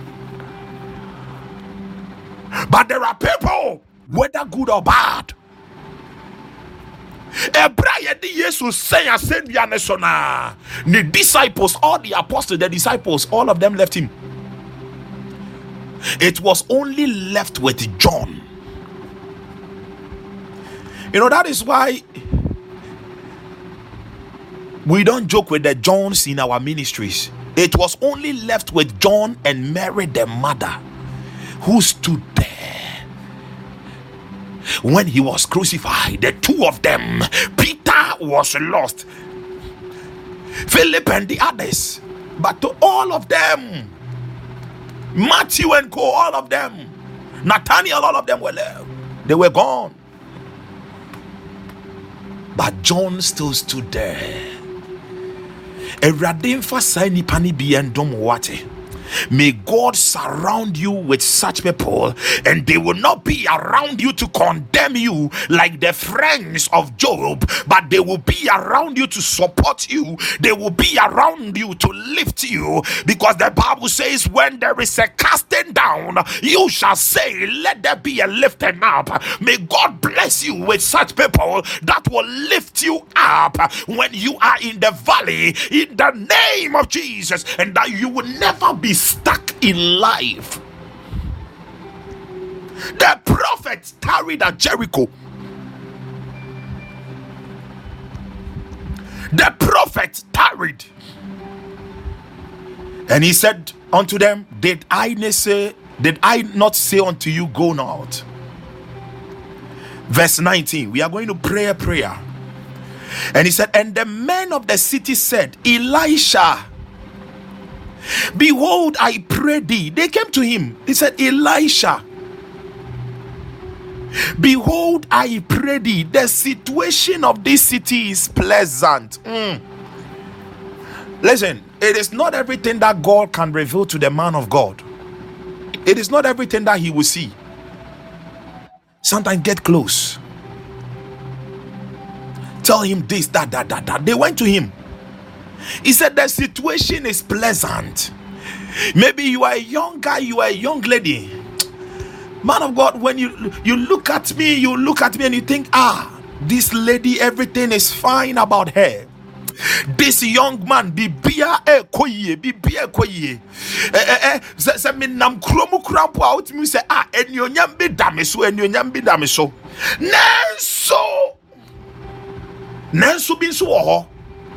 But there are people, whether good or bad, Jesus say, I said, the disciples, all the apostles, the disciples, all of them left him. It was only left with John. You know, that is why we don't joke with the Johns in our ministries. It was only left with John and Mary, the mother, who stood there when he was crucified. The two of them. Peter was lost, Philip and the others, but to all of them, Matthew and co, all of them, Nathaniel, all of them were there. They were gone. But John still stood there. May God surround you with such people, and they will not be around you to condemn you like the friends of Job, but they will be around you to support you. They will be around you to lift you, because the Bible says, when there is a casting down, you shall say, let there be a lifting up. May God bless you with such people that will lift you up when you are in the valley, in the name of Jesus, and that you will never be stuck in life. The prophet tarried at Jericho. The prophet tarried, and he said unto them, Did I not say, did I not say unto you, go not? Verse nineteen. We are going to pray a prayer. And he said, and the men of the city said, Elisha, behold, I pray thee. They came to him. He said, Elisha, behold, I pray thee. The situation of this city is pleasant. Mm. Listen, it is not everything that God can reveal to the man of God. It is not everything that he will see. Sometimes get close. Tell him this, that, that, that, that. They went to him. He said, the situation is pleasant. Maybe you are a young guy, you are a young lady. Man of God, when you you look at me, you look at me and you think, ah, this lady, everything is fine about her. This young man, bibia e koye, bibia koye. Eh eh eh. Se me nam kromu krampo out me say ah, enyonyam bi dameso, enyonyam bi dameso. Nanso, nanso bi nso wo ho.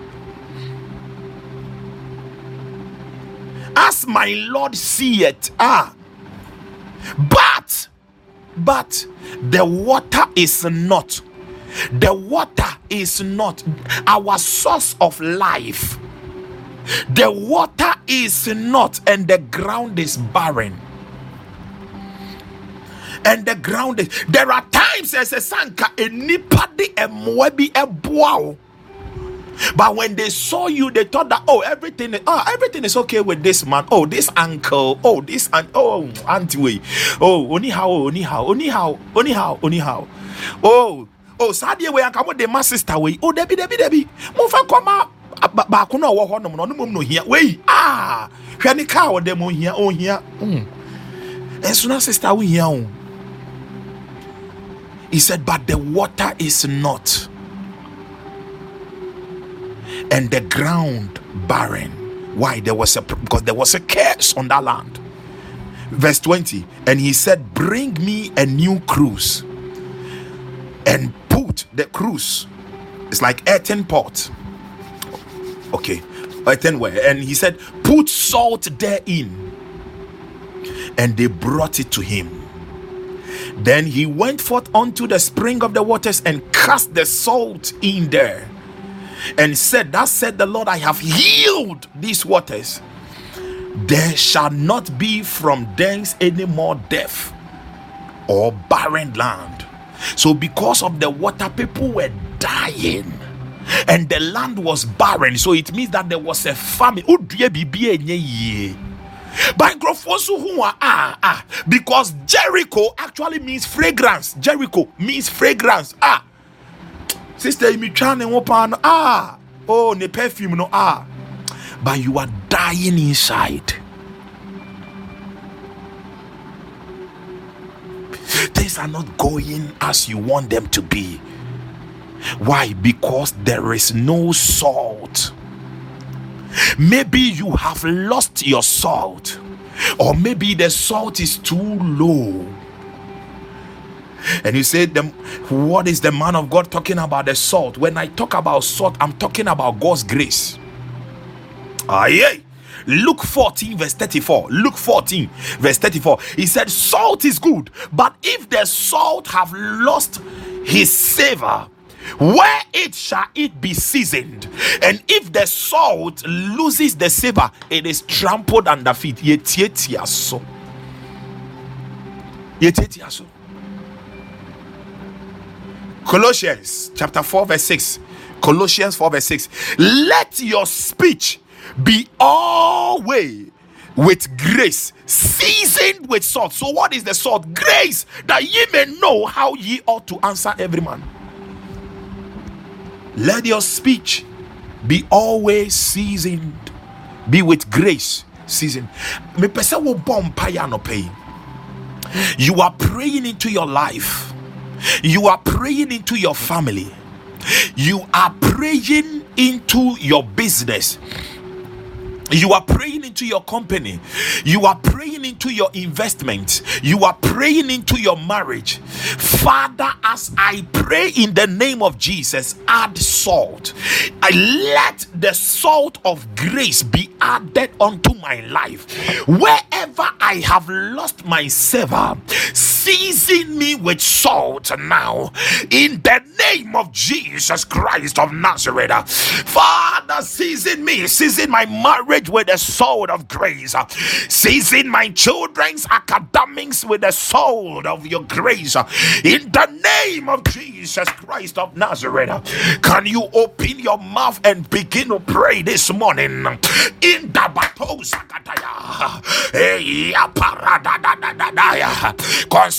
As my Lord see it, ah, but, but the water is not, the water is not our source of life. The water is not, and the ground is barren. And the ground is, there are times as a sanka, a nipadi, a mwebi, a boao. But when they saw you, they thought that, oh, everything is, oh, everything is okay with this man. Oh, this uncle. Oh, this aunt. Oh, auntie. Oh, only how, only how, only how, only how, only how. Oh, oh, sadie we come with the my sister way. Oh, Debbie, Debbie, Debbie. Move and come up. Back on our one no no no here. Wait, ah, when the car them on here, on here. And soon as sister we here. He said, but the water is not, and the ground barren. Why? There was a because there was a curse on that land. Verse twenty, and he said, bring me a new cruse and put the cruse, it's like earthen pot, okay, earthenware, and he said, put salt therein. And they brought it to him. Then he went forth unto the spring of the waters and cast the salt in there, and said, thus said the Lord, I have healed these waters. There shall not be from thence any more death or barren land. So because of the water, people were dying and the land was barren. So it means that there was a famine. But ah, ah, because Jericho actually means fragrance. Jericho means fragrance. Ah, sister, you trying to open, ah, oh, the perfume, no, ah, but you are dying inside. Things are not going as you want them to be. Why? Because there is no salt. Maybe you have lost your salt, or maybe the salt is too low. And you say, them, what is the man of God talking about the salt? When I talk about salt, I'm talking about God's grace. Ah, yeah. Luke fourteen verse thirty-four. Luke fourteen verse thirty-four. He said, salt is good, but if the salt have lost his savor, where it shall it be seasoned? And if the salt loses the savor, it is trampled under feet. Yetietiaso. Yetietiaso. Colossians chapter four verse six. Colossians four verse six. Let your speech be always with grace, seasoned with salt. So what is the salt? Grace, that ye may know how ye ought to answer every man. Let your speech be always seasoned, be with grace, seasoned. You are praying into your life. You are praying into your family. You are praying into your business. You are praying into your company. You are praying into your investment. You are praying into your marriage. Father, as I pray in the name of Jesus, add salt. I let the salt of grace be added unto my life. Wherever I have lost my savor, season me with salt now. In the name of Jesus Christ of Nazareth. Father, season me. Season my marriage with the sword of grace. Season my children's academics with the sword of your grace. In the name of Jesus Christ of Nazareth. Can you open your mouth and begin to pray this morning? In the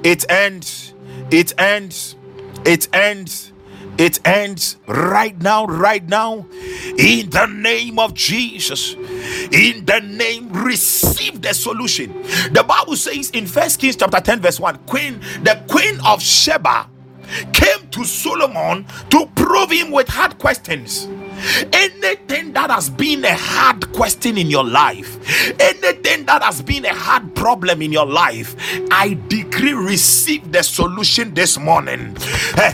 It ends. It ends. It ends. It ends right now, right now. In the name of Jesus. In the name, receive the solution. The Bible says in First Kings chapter ten, verse one, Queen, the Queen of Sheba came to Solomon to probe him with hard questions. Anything that has been a hard question in your life, anything that has been a hard problem in your life, I decree receive the solution this morning. Eh,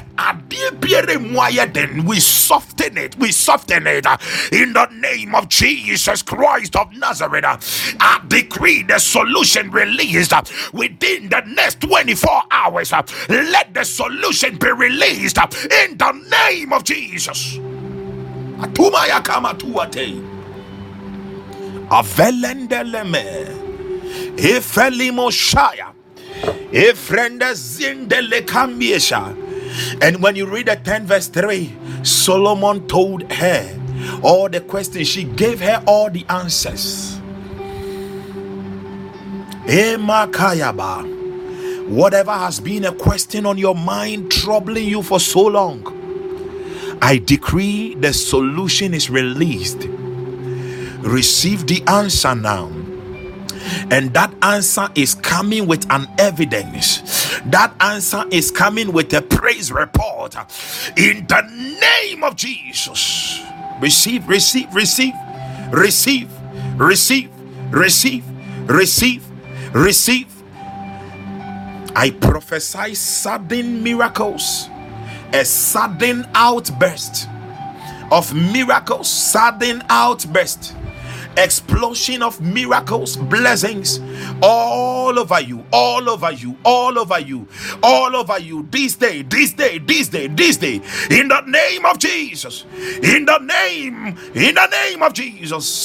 we soften it, we soften it uh, in the name of Jesus Christ of Nazareth. uh, I decree the solution released uh, within the next twenty-four hours. uh, Let the solution be released uh, in the name of Jesus. Atumaya kama tuate. Avelendeleme. Efelimo shaya. Efrenda zindele kamiesha. And when you read the ten verse three, Solomon told her all the questions. She gave her all the answers. Ema kayaba. Whatever has been a question on your mind troubling you for so long, I decree the solution is released. Receive the answer now. And that answer is coming with an evidence. That answer is coming with a praise report. In the name of Jesus. Receive, receive, receive, receive, receive, receive, receive, receive. I prophesy sudden miracles. A sudden outburst of miracles, sudden outburst, explosion of miracles, blessings all over you, all over you, all over you, all over you. This day, this day, this day, this day, in the name of Jesus, in the name, in the name of Jesus.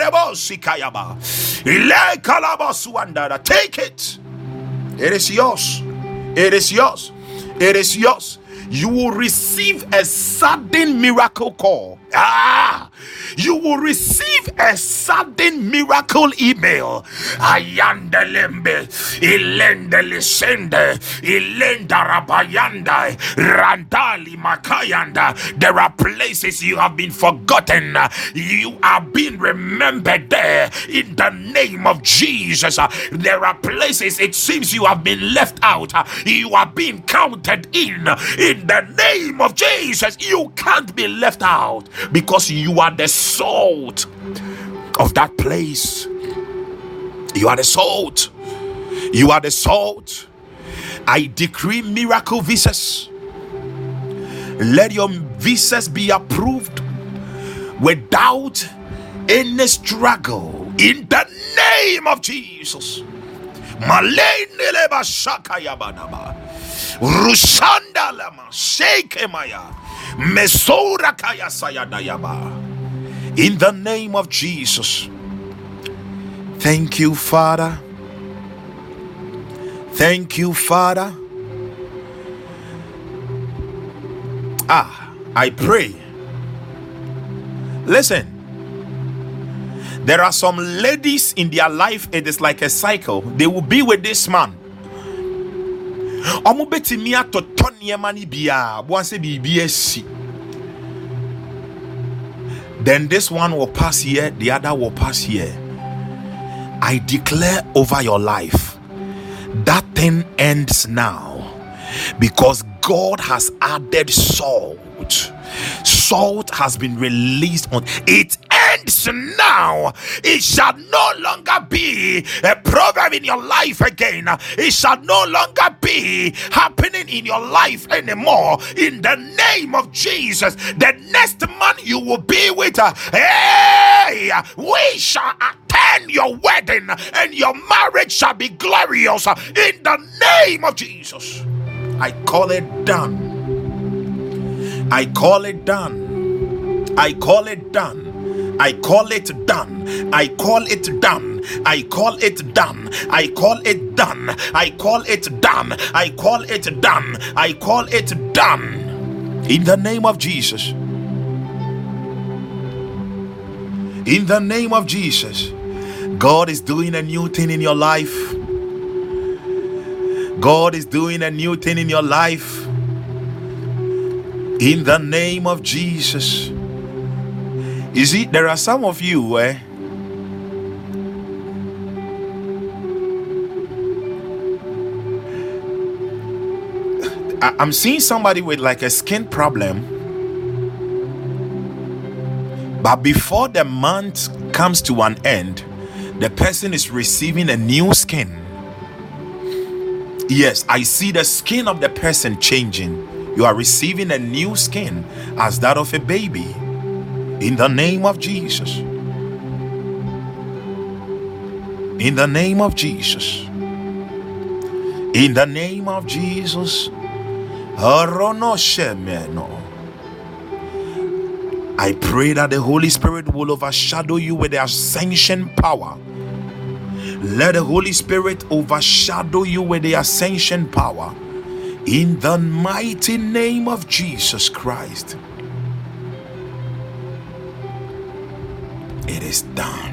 Take it. It is yours. It is yours. It is yours. You will receive a sudden miracle call. Ah, you will receive a sudden miracle email. Ayandelembe, ilendele sende, ilendarabayanda, randali makayanda. There are places you have been forgotten. You are being remembered there in the name of Jesus. There are places it seems you have been left out. You are being counted in. In the name of Jesus, you can't be left out, because you are the salt of that place. You are the salt. You are the salt. I decree miracle visas. Let your visas be approved without any struggle in the name of Jesus. Rushanda lama shake maya mesora kaya sayadayaba. In the name of Jesus. Thank you, Father. Thank you, Father. Ah, I pray. Listen, there are some ladies in their life, it is like a cycle. They will be with this man. Then this one will pass here, the other will pass here. I declare over your life, that thing ends now, because God has added salt. Salt has been released on it. Ends now. It shall no longer be a proverb in your life again. It shall no longer be happening in your life anymore. In the name of Jesus, the next man you will be with, uh, hey, we shall attend your wedding, and your marriage shall be glorious. In the name of Jesus, I call it done. I call it done. I call it done. I call it done. I call it done. I call it done. I call it done. I call it done. I call it done. I call it done. In the name of Jesus. In the name of Jesus. God is doing a new thing in your life. God is doing a new thing in your life. In the name of Jesus. You see, there are some of you eh, I- I'm seeing somebody with like a skin problem, but before the month comes to an end, the person is receiving a new skin. Yes, I see the skin of the person changing. You are receiving a new skin as that of a baby. In the name of Jesus. In the name of Jesus. In the name of Jesus. I pray that the Holy Spirit will overshadow you with the ascension power. Let the Holy Spirit overshadow you with the ascension power. In the mighty name of Jesus Christ. It is done.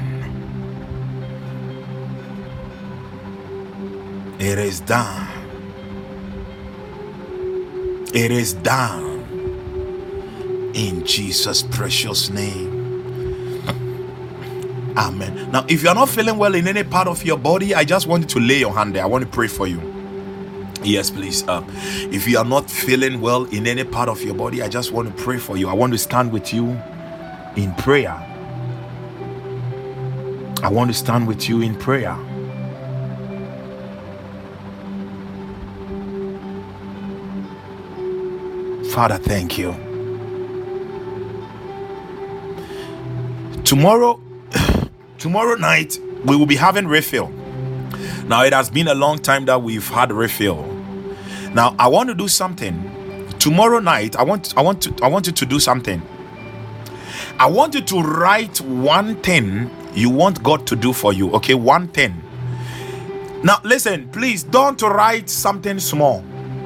It is done. It is done. In Jesus' precious name. Amen. Now, if you are not feeling well in any part of your body, I just want you to lay your hand there. I want to pray for you. Yes, please. Uh, if you are not feeling well in any part of your body, I just want to pray for you. I want to stand with you in prayer. I want to stand with you in prayer. Father, thank you. Tomorrow, tomorrow night, we will be having refill. Now, it has been a long time that we've had refill. Now, I want to do something. Tomorrow night, I want, I want to, I want you to do something. I want you to write one thing you want God to do for you. Okay, one thing. Now, listen, please don't write something small.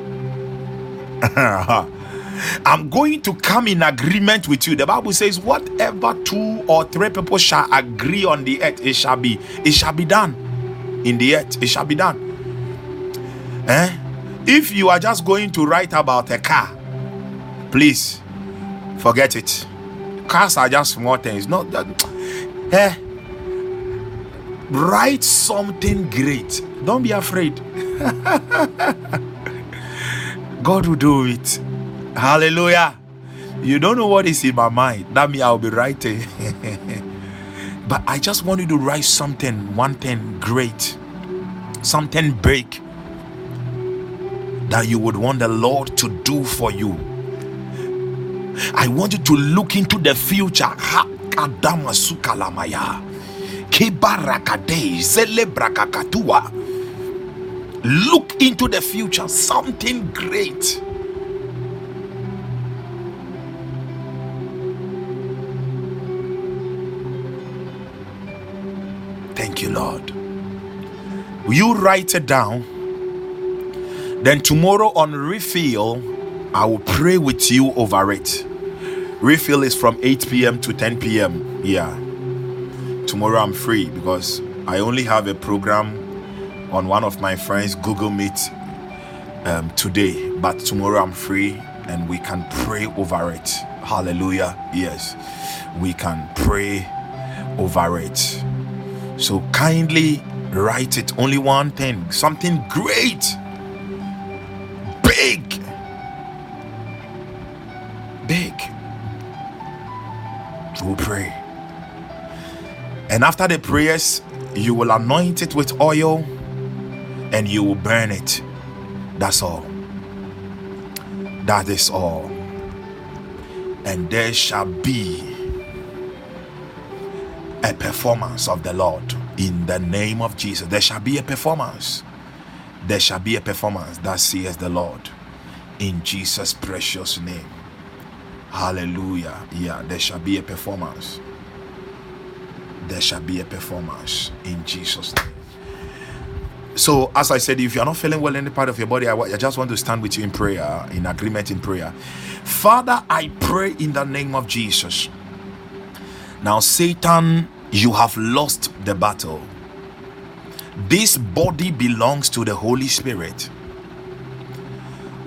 I'm going to come in agreement with you. The Bible says, whatever two or three people shall agree on the earth, it shall be, it shall be done. In the earth, it shall be done. Eh? If you are just going to write about a car, please forget it. Cars are just small things. Not that. Eh? Write something great. Don't be afraid. God will do it. Hallelujah. You don't know what is in my mind. That means I'll be writing. But I just want you to write something, one thing great, something big that you would want the Lord to do for you. I want you to look into the future. Look into the future, something great. Thank you, Lord. Will you write it down? Then tomorrow on refill, I will pray with you over it. Refill is from eight p.m. to ten p.m. Yeah. Tomorrow I'm free because I only have a program on one of my friends' Google Meet um, today. But tomorrow I'm free and we can pray over it. Hallelujah. Yes. We can pray over it. So kindly write it. Only one thing. Something great. Big. Big. We'll pray. And after the prayers, you will anoint it with oil and you will burn it. That's all. That is all. And there shall be a performance of the Lord in the name of Jesus. There shall be a performance. There shall be a performance. That says the Lord in Jesus' precious name. Hallelujah. Yeah, there shall be a performance. There shall be a performance in Jesus' name. So, as I said, if you're not feeling well in any part of your body, I, I just want to stand with you in prayer, in agreement in prayer. Father, I pray in the name of Jesus. Now, Satan, you have lost the battle. This body belongs to the Holy Spirit.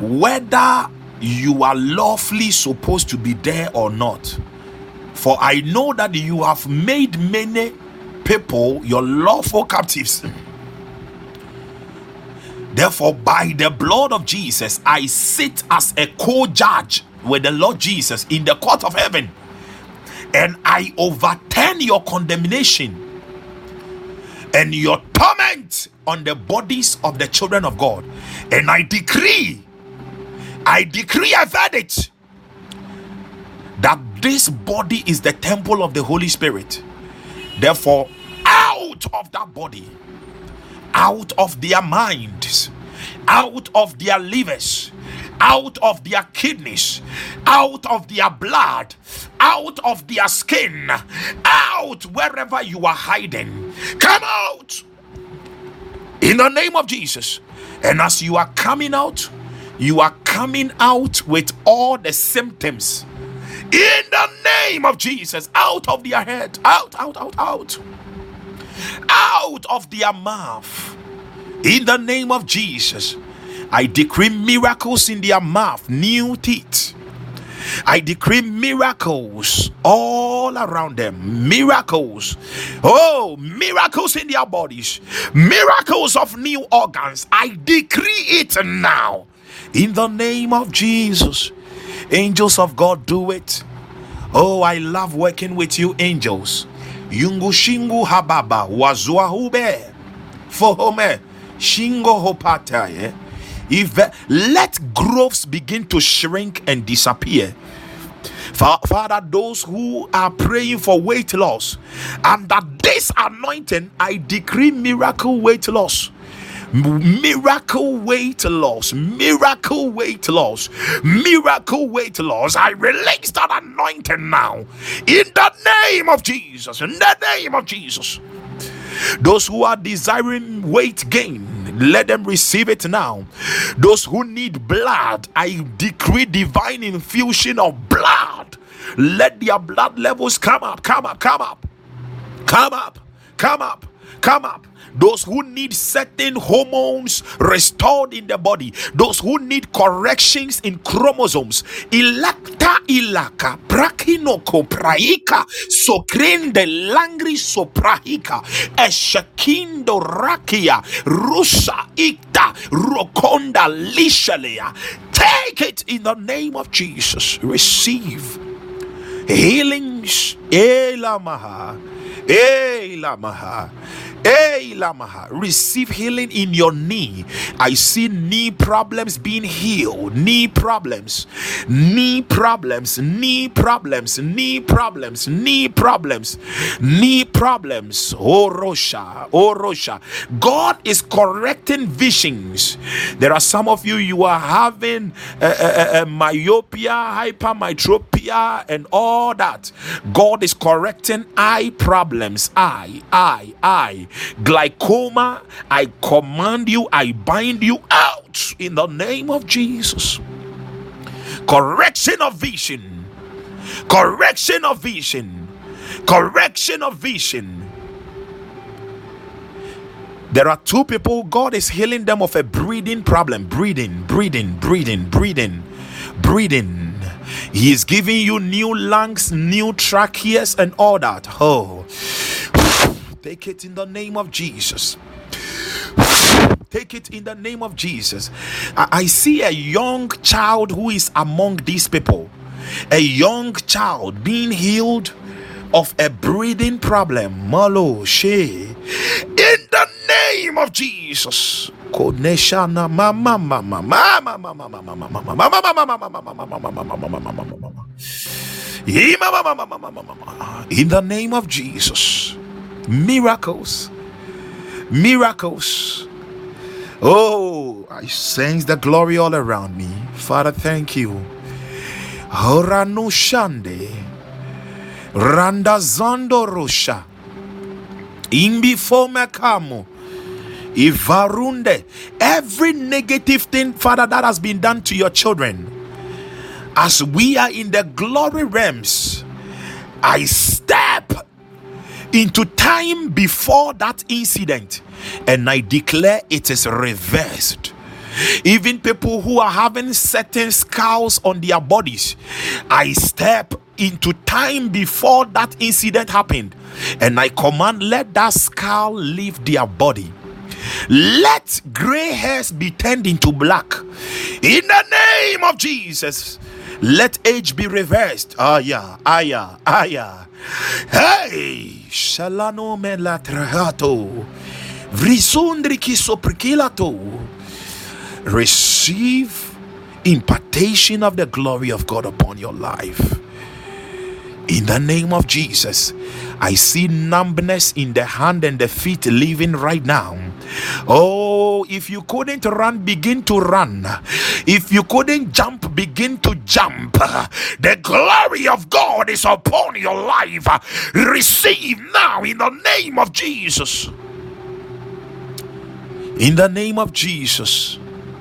whether you are lawfully supposed to be there or not. For I know that you have made many people your lawful captives. Therefore, by the blood of Jesus, I sit as a co-judge with the Lord Jesus in the court of heaven, and I overturn your condemnation and your torment on the bodies of the children of God. And I decree, I decree a verdict that this body is the temple of the Holy Spirit. Therefore, out of that body, out of their minds, out of their livers, out of their kidneys, out of their blood, out of their skin, out wherever you are hiding, come out in the name of Jesus. And as you are coming out, you are coming out with all the symptoms in the name of Jesus. Out of their head, out, out, out, out, out of their mouth, in the name of Jesus. I decree miracles in their mouth, new teeth. I decree miracles all around them. Miracles. Oh, miracles in their bodies. Miracles of new organs. I decree it now in the name of Jesus. Angels of God, do it. Oh, I love working with you, angels. Yungu shingu hababa wazua hube fohome shingo hopataye. If let growths begin to shrink and disappear. Father, those who are praying for weight loss, under this anointing, I decree miracle weight loss. Miracle weight loss, miracle weight loss, miracle weight loss. I release that anointing now in the name of Jesus. In the name of Jesus. Those who are desiring weight gain, let them receive it now. Those who need blood, I decree divine infusion of blood. Let their blood levels come up, come up, come up, come up, come up, come up. Those who need certain hormones restored in the body, those who need corrections in chromosomes, ilakta ilaka prakinoko praika sokrende langri soprahika eshakindo rakia rusa ikta rokonda lishalea. Take it in the name of Jesus. Receive healings. Elamaha, elamaha. Hey, Lamaha, receive healing in your knee. I see knee problems being healed. Knee problems, knee problems, knee problems, knee problems, knee problems, knee problems. Oh, Rosha, oh, Rosha. God is correcting visions. There are some of you, you are having uh, uh, uh, myopia, hypermetropia, and all that. God is correcting eye problems. Eye, eye, eye. Glaucoma, I command you, I bind you out in the name of Jesus. Correction of vision, correction of vision, correction of vision. There are two people, God is healing them of a breathing problem. Breathing, breathing, breathing, breathing, breathing. He is giving you new lungs, new tracheas, and all that. Oh, take it in the name of Jesus. Take it in the name of Jesus. I, I see a young child who is among these people. A young child being healed of a breathing problem. Malo she. In the name of Jesus. In the name of Jesus. Miracles, miracles. Oh, I sense the glory all around me. Father, thank you. Horanu shande randa zondo rusha imbi fome kamo ivarunde. Every negative thing, Father, that has been done to your children, as we are in the glory realms, I step into time before that incident, and I declare it is reversed. Even people who are having certain scars on their bodies, I step into time before that incident happened, and I command, let that scar leave their body. Let gray hairs be turned into black in the name of Jesus. Let age be reversed. Aya, aya, aya. Hey, shalano me la trahato. Vrisundri kisoprikilato. Receive impartation of the glory of God upon your life. In the name of Jesus. I see numbness in the hand and the feet leaving right now. Oh, if you couldn't run, begin to run. If you couldn't jump, begin to jump. The glory of God is upon your life. Receive now in the name of Jesus. In the name of Jesus.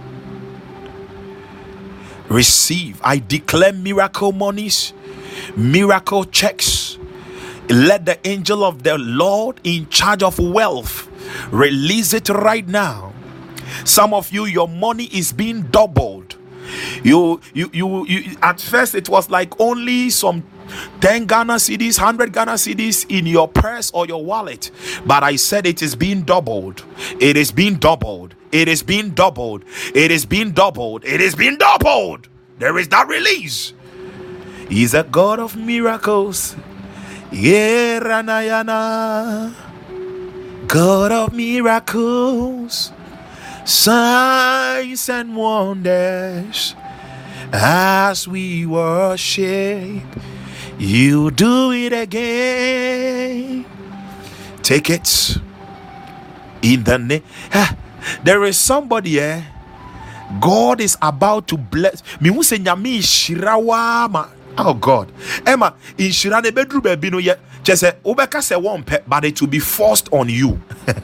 Receive. I declare miracle monies, miracle checks. Let the angel of the Lord in charge of wealth release it right now. Some of you, your money is being doubled. You, you, you, you at first it was like only some ten Ghana cedis, one hundred Ghana cedis in your purse or your wallet, but I said it is being doubled. It is being doubled. It is being doubled. It is being doubled. It is being doubled. There is that release. He's a God of miracles. Yeah, Ranayana, God of miracles, signs and wonders. As we worship, you do it again. Take it in the name. There is somebody here. Eh? God is about to bless me. Who say nyami shirawama? Oh God, Emma, in Shirane bedroom baby no yet. Just say Obeka say one pet, but it will be forced on you.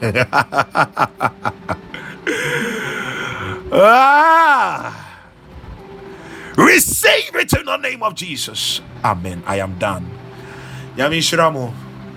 ah. Receive it in the name of Jesus. Amen. I am done. Yami Shiramo.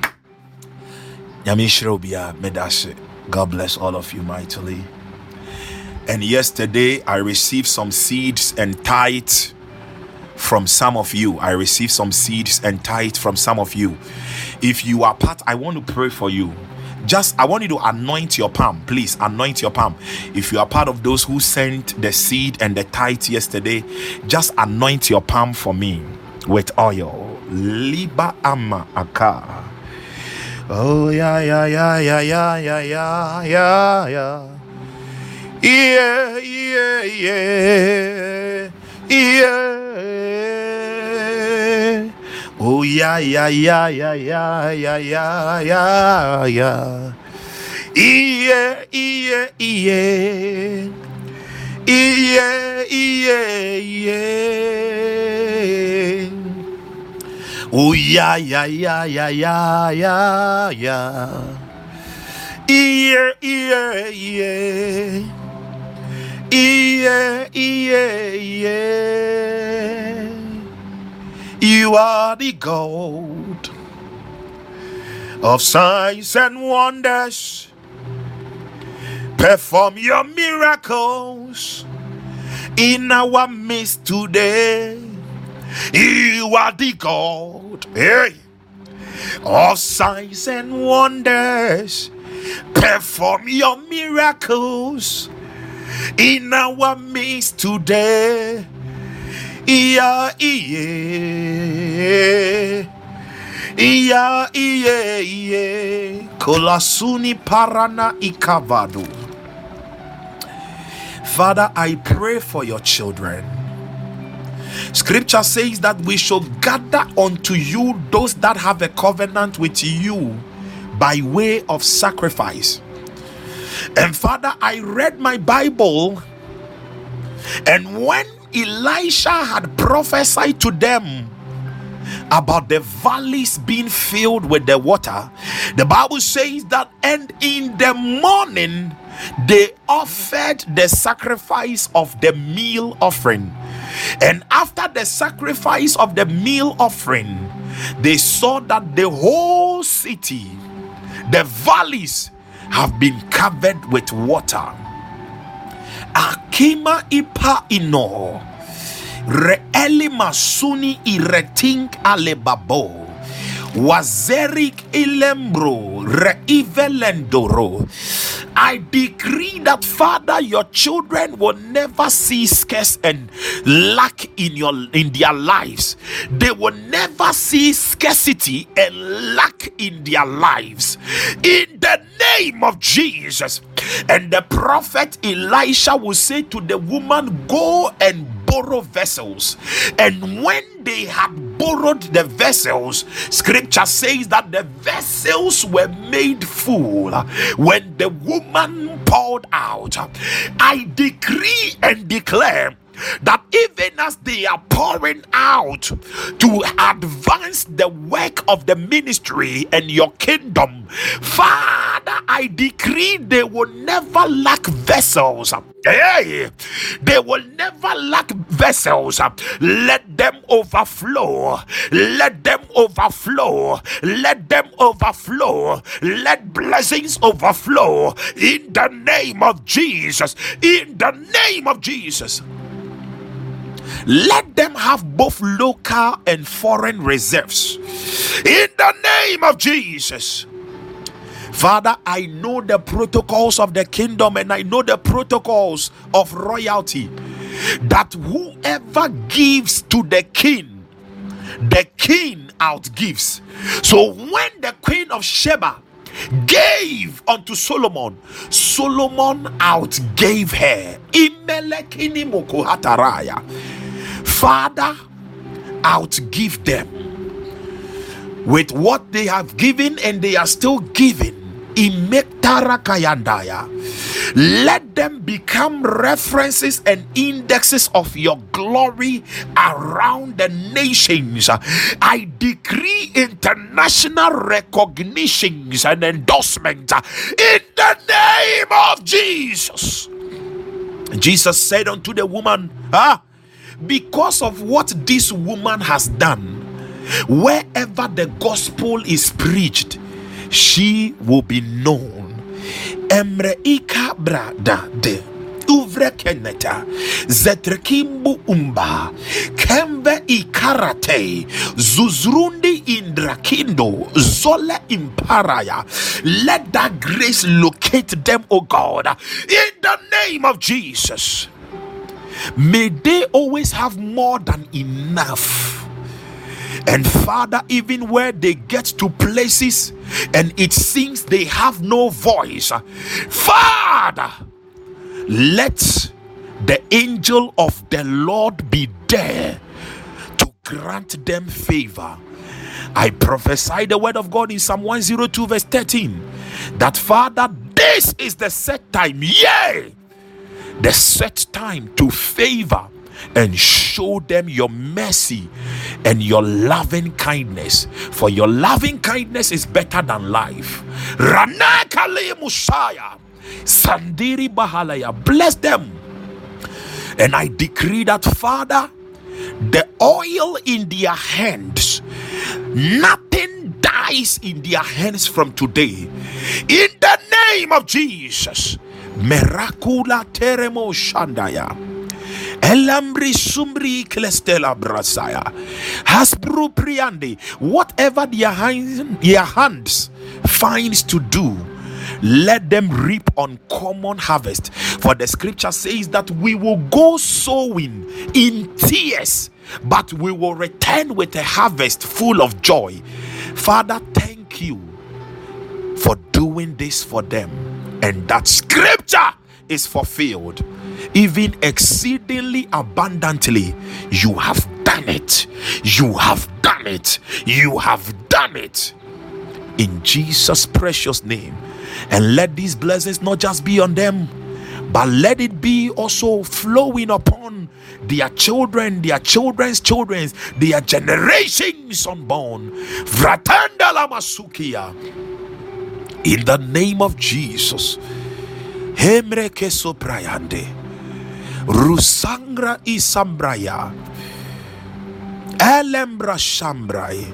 Yami Shirobia Medase. God bless all of you mightily. And yesterday I received some seeds and tithes from some of you. I received some seeds and tithes from some of you. If you are part, I want to pray for you. Just, I want you to anoint your palm. Please anoint your palm. If you are part of those who sent the seed and the tithe yesterday, just anoint your palm for me with oil. Liba ama aka. Oh yeah, yeah, yeah, yeah, yeah, yeah, yeah, yeah, yeah. Yeah, yeah, yeah, yeah. Oh yeah, yeah, yeah, yeah, yeah, yeah, yeah, yeah, yeah. Yeah, yeah, yeah. Yeah, yeah, yeah. Oh yeah, yeah, yeah, yeah, yeah, yeah, yeah. Yeah, yeah, yeah. Yeah, yeah, yeah. You are the God of signs and wonders. Perform your miracles in our midst today. You are the God, hey, of signs and wonders. Perform your miracles in our midst today. Yeah, yeah, yeah, yeah, yeah. Kolasuni parana ikavado. Father, I pray for your children. Scripture says that we should gather unto you those that have a covenant with you by way of sacrifice. And Father, I read my Bible, and when Elisha had prophesied to them about the valleys being filled with the water, the Bible says that, and in the morning they offered the sacrifice of the meal offering. And after the sacrifice of the meal offering, they saw that the whole city, the valleys, have been covered with water. Akima ipa ino. Reeli masuni iretink alebabo. Wazerik ilembro reivelendoro. I decree that, Father, your children will never see scarce and lack in your in their lives. They will never see scarcity and lack in their lives. In the name of Jesus. And the prophet Elisha will say to the woman, go and borrow vessels. And when they had borrowed the vessels, scripture says that the vessels were made full. When the woman poured out, I decree and declare that even as they are pouring out to advance the work of the ministry and your kingdom, Father, I decree they will never lack vessels. Hey, they will never lack vessels. Let them overflow. Let them overflow. Let them overflow. Let blessings overflow in the name of Jesus. In the name of Jesus. Let them have both local and foreign reserves. In the name of Jesus. Father, I know the protocols of the kingdom and I know the protocols of royalty, that whoever gives to the king, the king outgives. So when the queen of Sheba gave unto Solomon, Solomon outgave her. Imelekini mokohataraya. Father, outgive them with what they have given and they are still giving. Imektarakayandaya. Let them become references and indexes of your glory around the nations. I decree international recognitions and endorsement in the name of Jesus. Jesus said unto the woman, ah, because of what this woman has done, wherever the gospel is preached, she will be known. Emre ika brada de uvre keneta zetrekimbu umba kemve ikarate zuzrundi indrakindo zole imparaya. Let that grace locate them, O God, in the name of Jesus. May they always have more than enough. And Father, even where they get to places and it seems they have no voice, Father, let the angel of the Lord be there to grant them favor. I prophesy the word of God in Psalm one oh two verse thirteen, that Father, this is the set time, yea, the set time to favor and show them your mercy and your loving kindness, for your loving kindness is better than life. Ranakale Musaya Sandiri Bahalaya, bless them. And I decree that, Father, the oil in their hands, nothing dies in their hands from today, in the name of Jesus. Merakula teremo shandaya. Elambri sumbri klestela brasaya. Hasbru priandi. Whatever their hands, their hands finds to do, let them reap uncommon harvest. For the scripture says that we will go sowing in tears, but we will return with a harvest full of joy. Father, thank you for doing this for them, and that scripture is fulfilled. Even exceedingly abundantly, you have done it. You have done it. You have done it. In Jesus' precious name. And let these blessings not just be on them, but let it be also flowing upon their children, their children's children, their generations unborn. Vratanda lamasukia. In the name of Jesus. Hemre keso prayande. Rusangra isambraya. Elembra shambrai.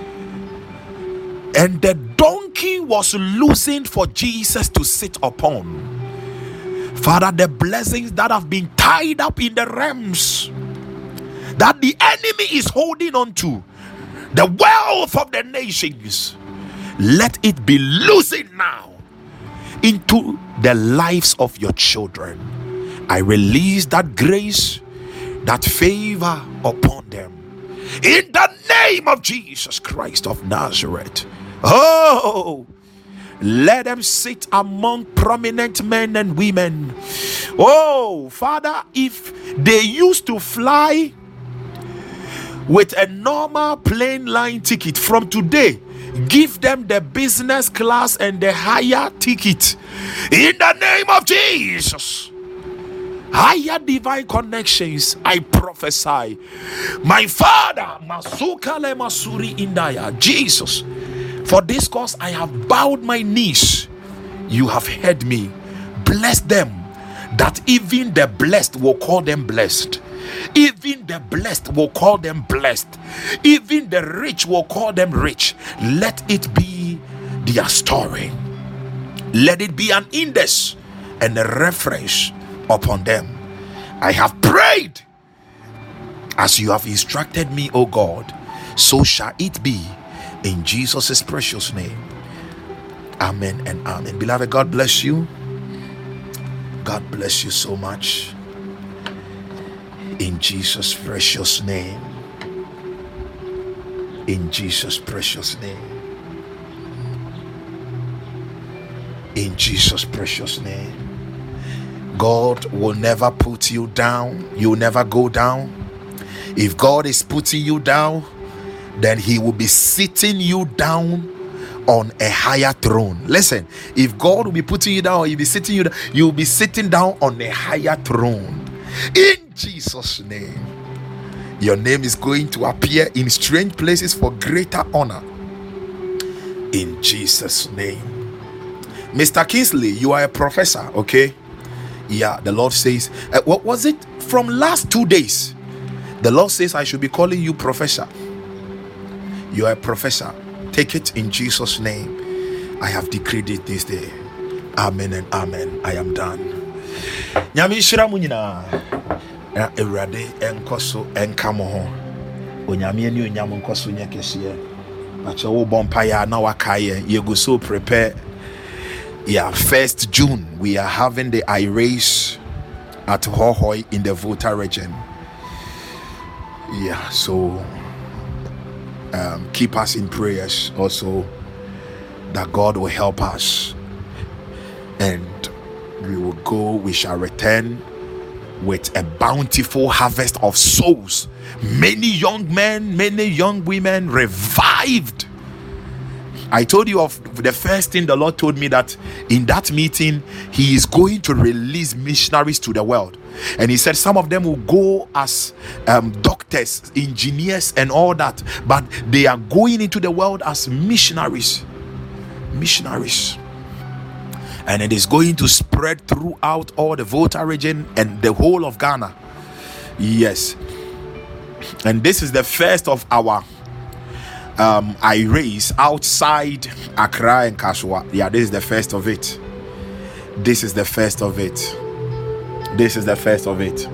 And the donkey was loosened for Jesus to sit upon. Father, the blessings that have been tied up in the realms that the enemy is holding on to, the wealth of the nations, let it be loosened now into the lives of your children. I release that grace, that favor upon them in the name of Jesus Christ of Nazareth. Oh, let them sit among prominent men and women. Oh, Father, if they used to fly with a normal plane line ticket, from today, give them the business class and the higher ticket in the name of Jesus. Higher divine connections, I prophesy. My Father, Masukale Masuri Indaya, Jesus, for this cause I have bowed my knees. You have heard me. Bless them, that even the blessed will call them blessed. Even the blessed will call them blessed. Even the rich will call them rich. Let it be their story. Let it be an index and a reference upon them. I have prayed as you have instructed me, O God. So shall it be, in Jesus' precious name. Amen and amen. Beloved, God bless you. God bless you so much. In Jesus' precious name. In Jesus' precious name. In Jesus' precious name. God will never put you down. You'll never go down. If God is putting you down, then he will be sitting you down on a higher throne. Listen, if God will be putting you down, he'll be sitting you down, you'll be sitting down on a higher throne. In Jesus' name, your name is going to appear in strange places for greater honor. In Jesus' name. Mister Kingsley, you are a professor, okay? Yeah, the Lord says, uh, what was it from last two days? The Lord says I should be calling you professor. You are a professor. Take it in Jesus' name. I have decreed it this day. Amen and amen. I am done. Nyami shira munyina. Na ewrade enkoso enkamo ho. Onyame ani onyam nkoso nya kese. Acha wo bompa ya na wakaye. You go so prepare. Yeah, first June we are having the I race at Hohoy in the Volta region. Yeah, so um, keep us in prayers also, that God will help us and we will go, we shall return with a bountiful harvest of souls. Many young men, many young women revived. I told you of the first thing the Lord told me, that in that meeting he is going to release missionaries to the world. And he said some of them will go as um, doctors, engineers and all that, but they are going into the world as missionaries. Missionaries. And it is going to spread throughout all the Volta region and the whole of Ghana. Yes. And this is the first of our um I raise outside Accra and Kaswa. Yeah, this is the first of it. This is the first of it. This is the first of it.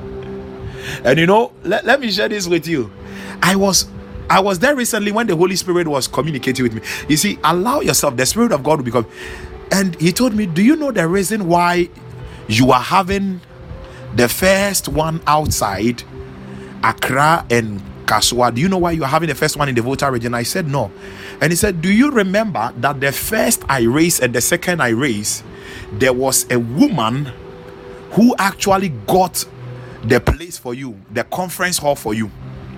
And you know, let, let me share this with you. I was I was there recently when the Holy Spirit was communicating with me. You see, allow yourself, the Spirit of God will become. And he told me, do you know the reason why you are having the first one outside Accra and Kaswa? Do you know why you are having the first one in the Volta region? I said no. And he said, do you remember that the first I race and the second I race, there was a woman who actually got the place for you, the conference hall for you,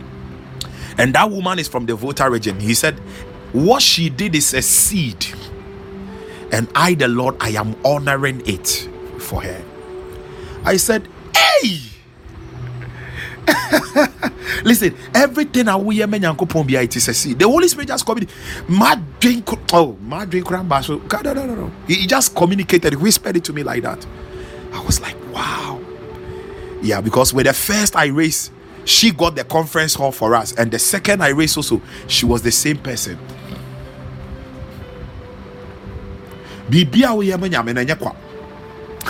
and that woman is from the Volta region. He said what she did is a seed, and I, the Lord, I am honoring it for her. I said, hey, listen, everything I will hear me nyankopon bia it is a seed. The Holy Spirit just communicated. My drink, oh, my drink cramba. So no, no, no, no. He just communicated, whispered it to me like that. I was like, wow. Yeah, because with the first I race, she got the conference hall for us, and the second I race also, she was the same person.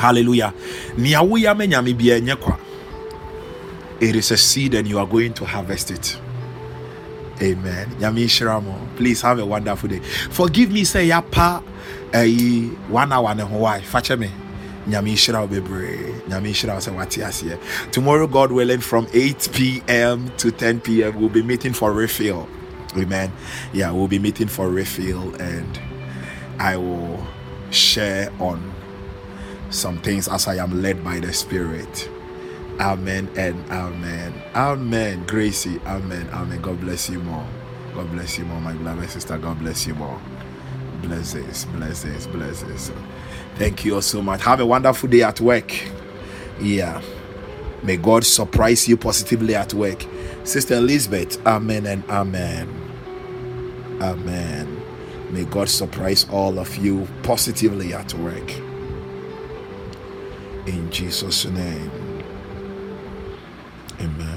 Hallelujah. Niawuya me nyame bia nyekwa. It is a seed and you are going to harvest it. Amen. Nyame Shiramo. Please have a wonderful day. Forgive me, say yapa eh one hour ne ho why. Fache me. Nyame Shirao bebre. Nyame Shirao say what here. Tomorrow, God willing, from eight p.m. to ten p.m. we'll be meeting for refill. Amen. Yeah, we'll be meeting for refill, and I will share on some things as I am led by the Spirit. Amen and amen. Amen. Gracie. Amen. Amen. God bless you more. God bless you more, my beloved sister. God bless you more. Blessings, blessings, blessings. Thank you all so much. Have a wonderful day at work. Yeah. May God surprise you positively at work. Sister Elizabeth. Amen and amen. Amen. May God surprise all of you positively at work. In Jesus' name. Amen.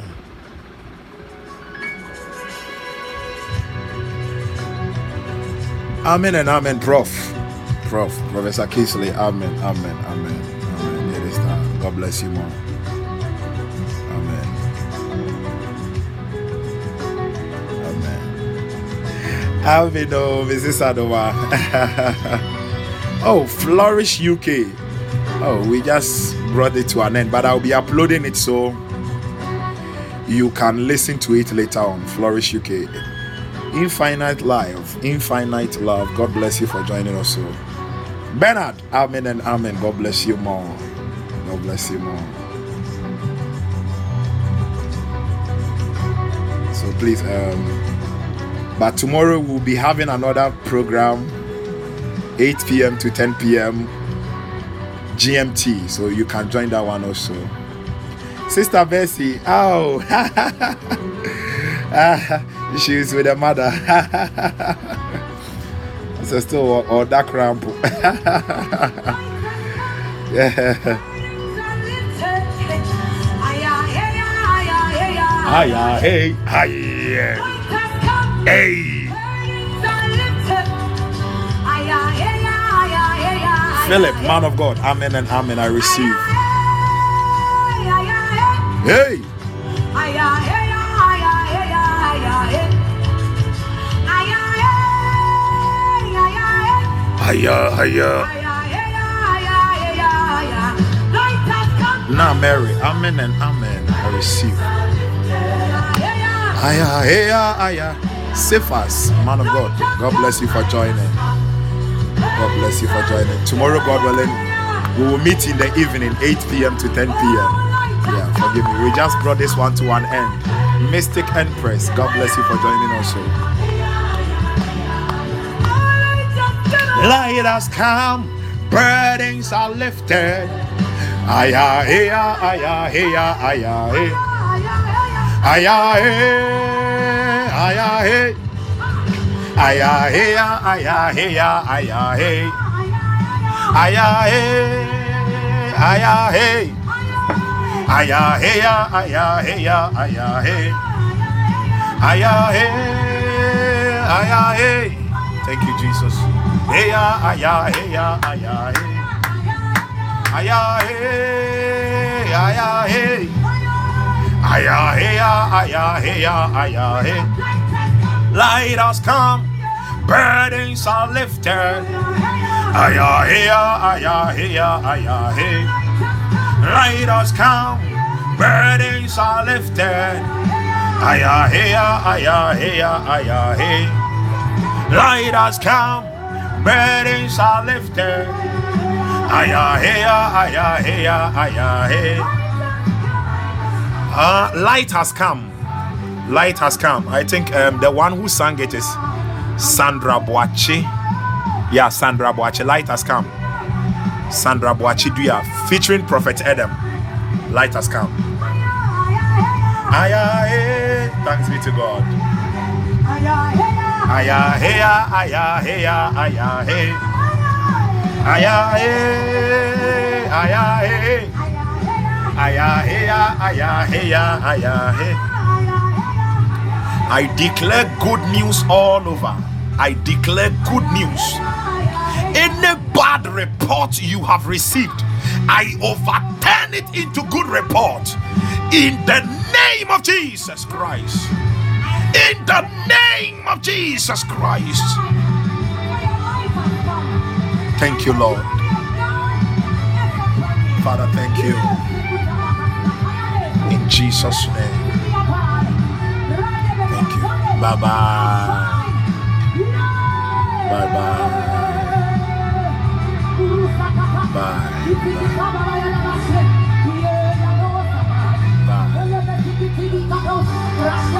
Amen and amen, Prof. Prof. Professor Kingsley. Amen. Amen. Amen. Amen. It is time. God bless you more. Amen. Amen. Amen. Oh, Missus Adoma. Oh, Flourish U K. Oh, we just brought it to an end, but I'll be uploading it so you can listen to it later on. Flourish U K. Infinite Life, Infinite Love. God bless you for joining us. So, Bernard, amen and amen. God bless you more. God bless you more. So please, um, but tomorrow we'll be having another program, eight p.m. to ten p.m. G M T. So you can join that one also. Sister Bessie, oh, she's with her mother. So still or that cramp. Yeah. Hiya, hey, hiya, hey. Philip, man of God, amen and amen. I receive. Hey. Hiya, hiya. Now, Mary, amen and amen. I receive. Hiya, hiya, hiya. Cephas, man of God, God bless you for joining. God bless you for joining. Tomorrow, God willing, we will meet in the evening, eight p.m. to ten p.m. Yeah, forgive me. We just brought this one to an end. Mystic Empress, God bless you for joining also. Light has come, burdens are lifted. Aya, aya, aya, aya, aya, aya, aya, aya, Aya hey aya hey aya hey aya hey aya hey aya hey aya hey aya hey aya hey aya hey. Thank you, Jesus. Hey aya hey aya hey aya hey aya hey aya hey aya hey aya hey. Light has come, burdens are lifted. Aya, aya, aya, aya, aya, hey. Light has come, burdens are lifted. Aya, aya, aya, aya, aya, hey. Light has come, burdens are lifted. Aya, aya, aya, aya, aya, hey. Uh, light has come. Light has come. I think um, the one who sang it is Sandra Boache. Yeah, Sandra Boache. Light has come. Sandra Boache Duya featuring Prophet Adam. Light has come. Aya, hey. Thanks be to God. Aya, hey, aya, hey, aya, hey. Aya, hey, aya, hey. Aya, hey, aya, hey, aya, hey. I declare good news all over. I declare good news. Any bad report you have received, I overturn it into good report in the name of Jesus Christ. In the name of Jesus Christ. Thank you, Lord. Father, thank you. In Jesus' name. Thank you. Bye-bye. Bye-bye. Bye. Bye. Bye.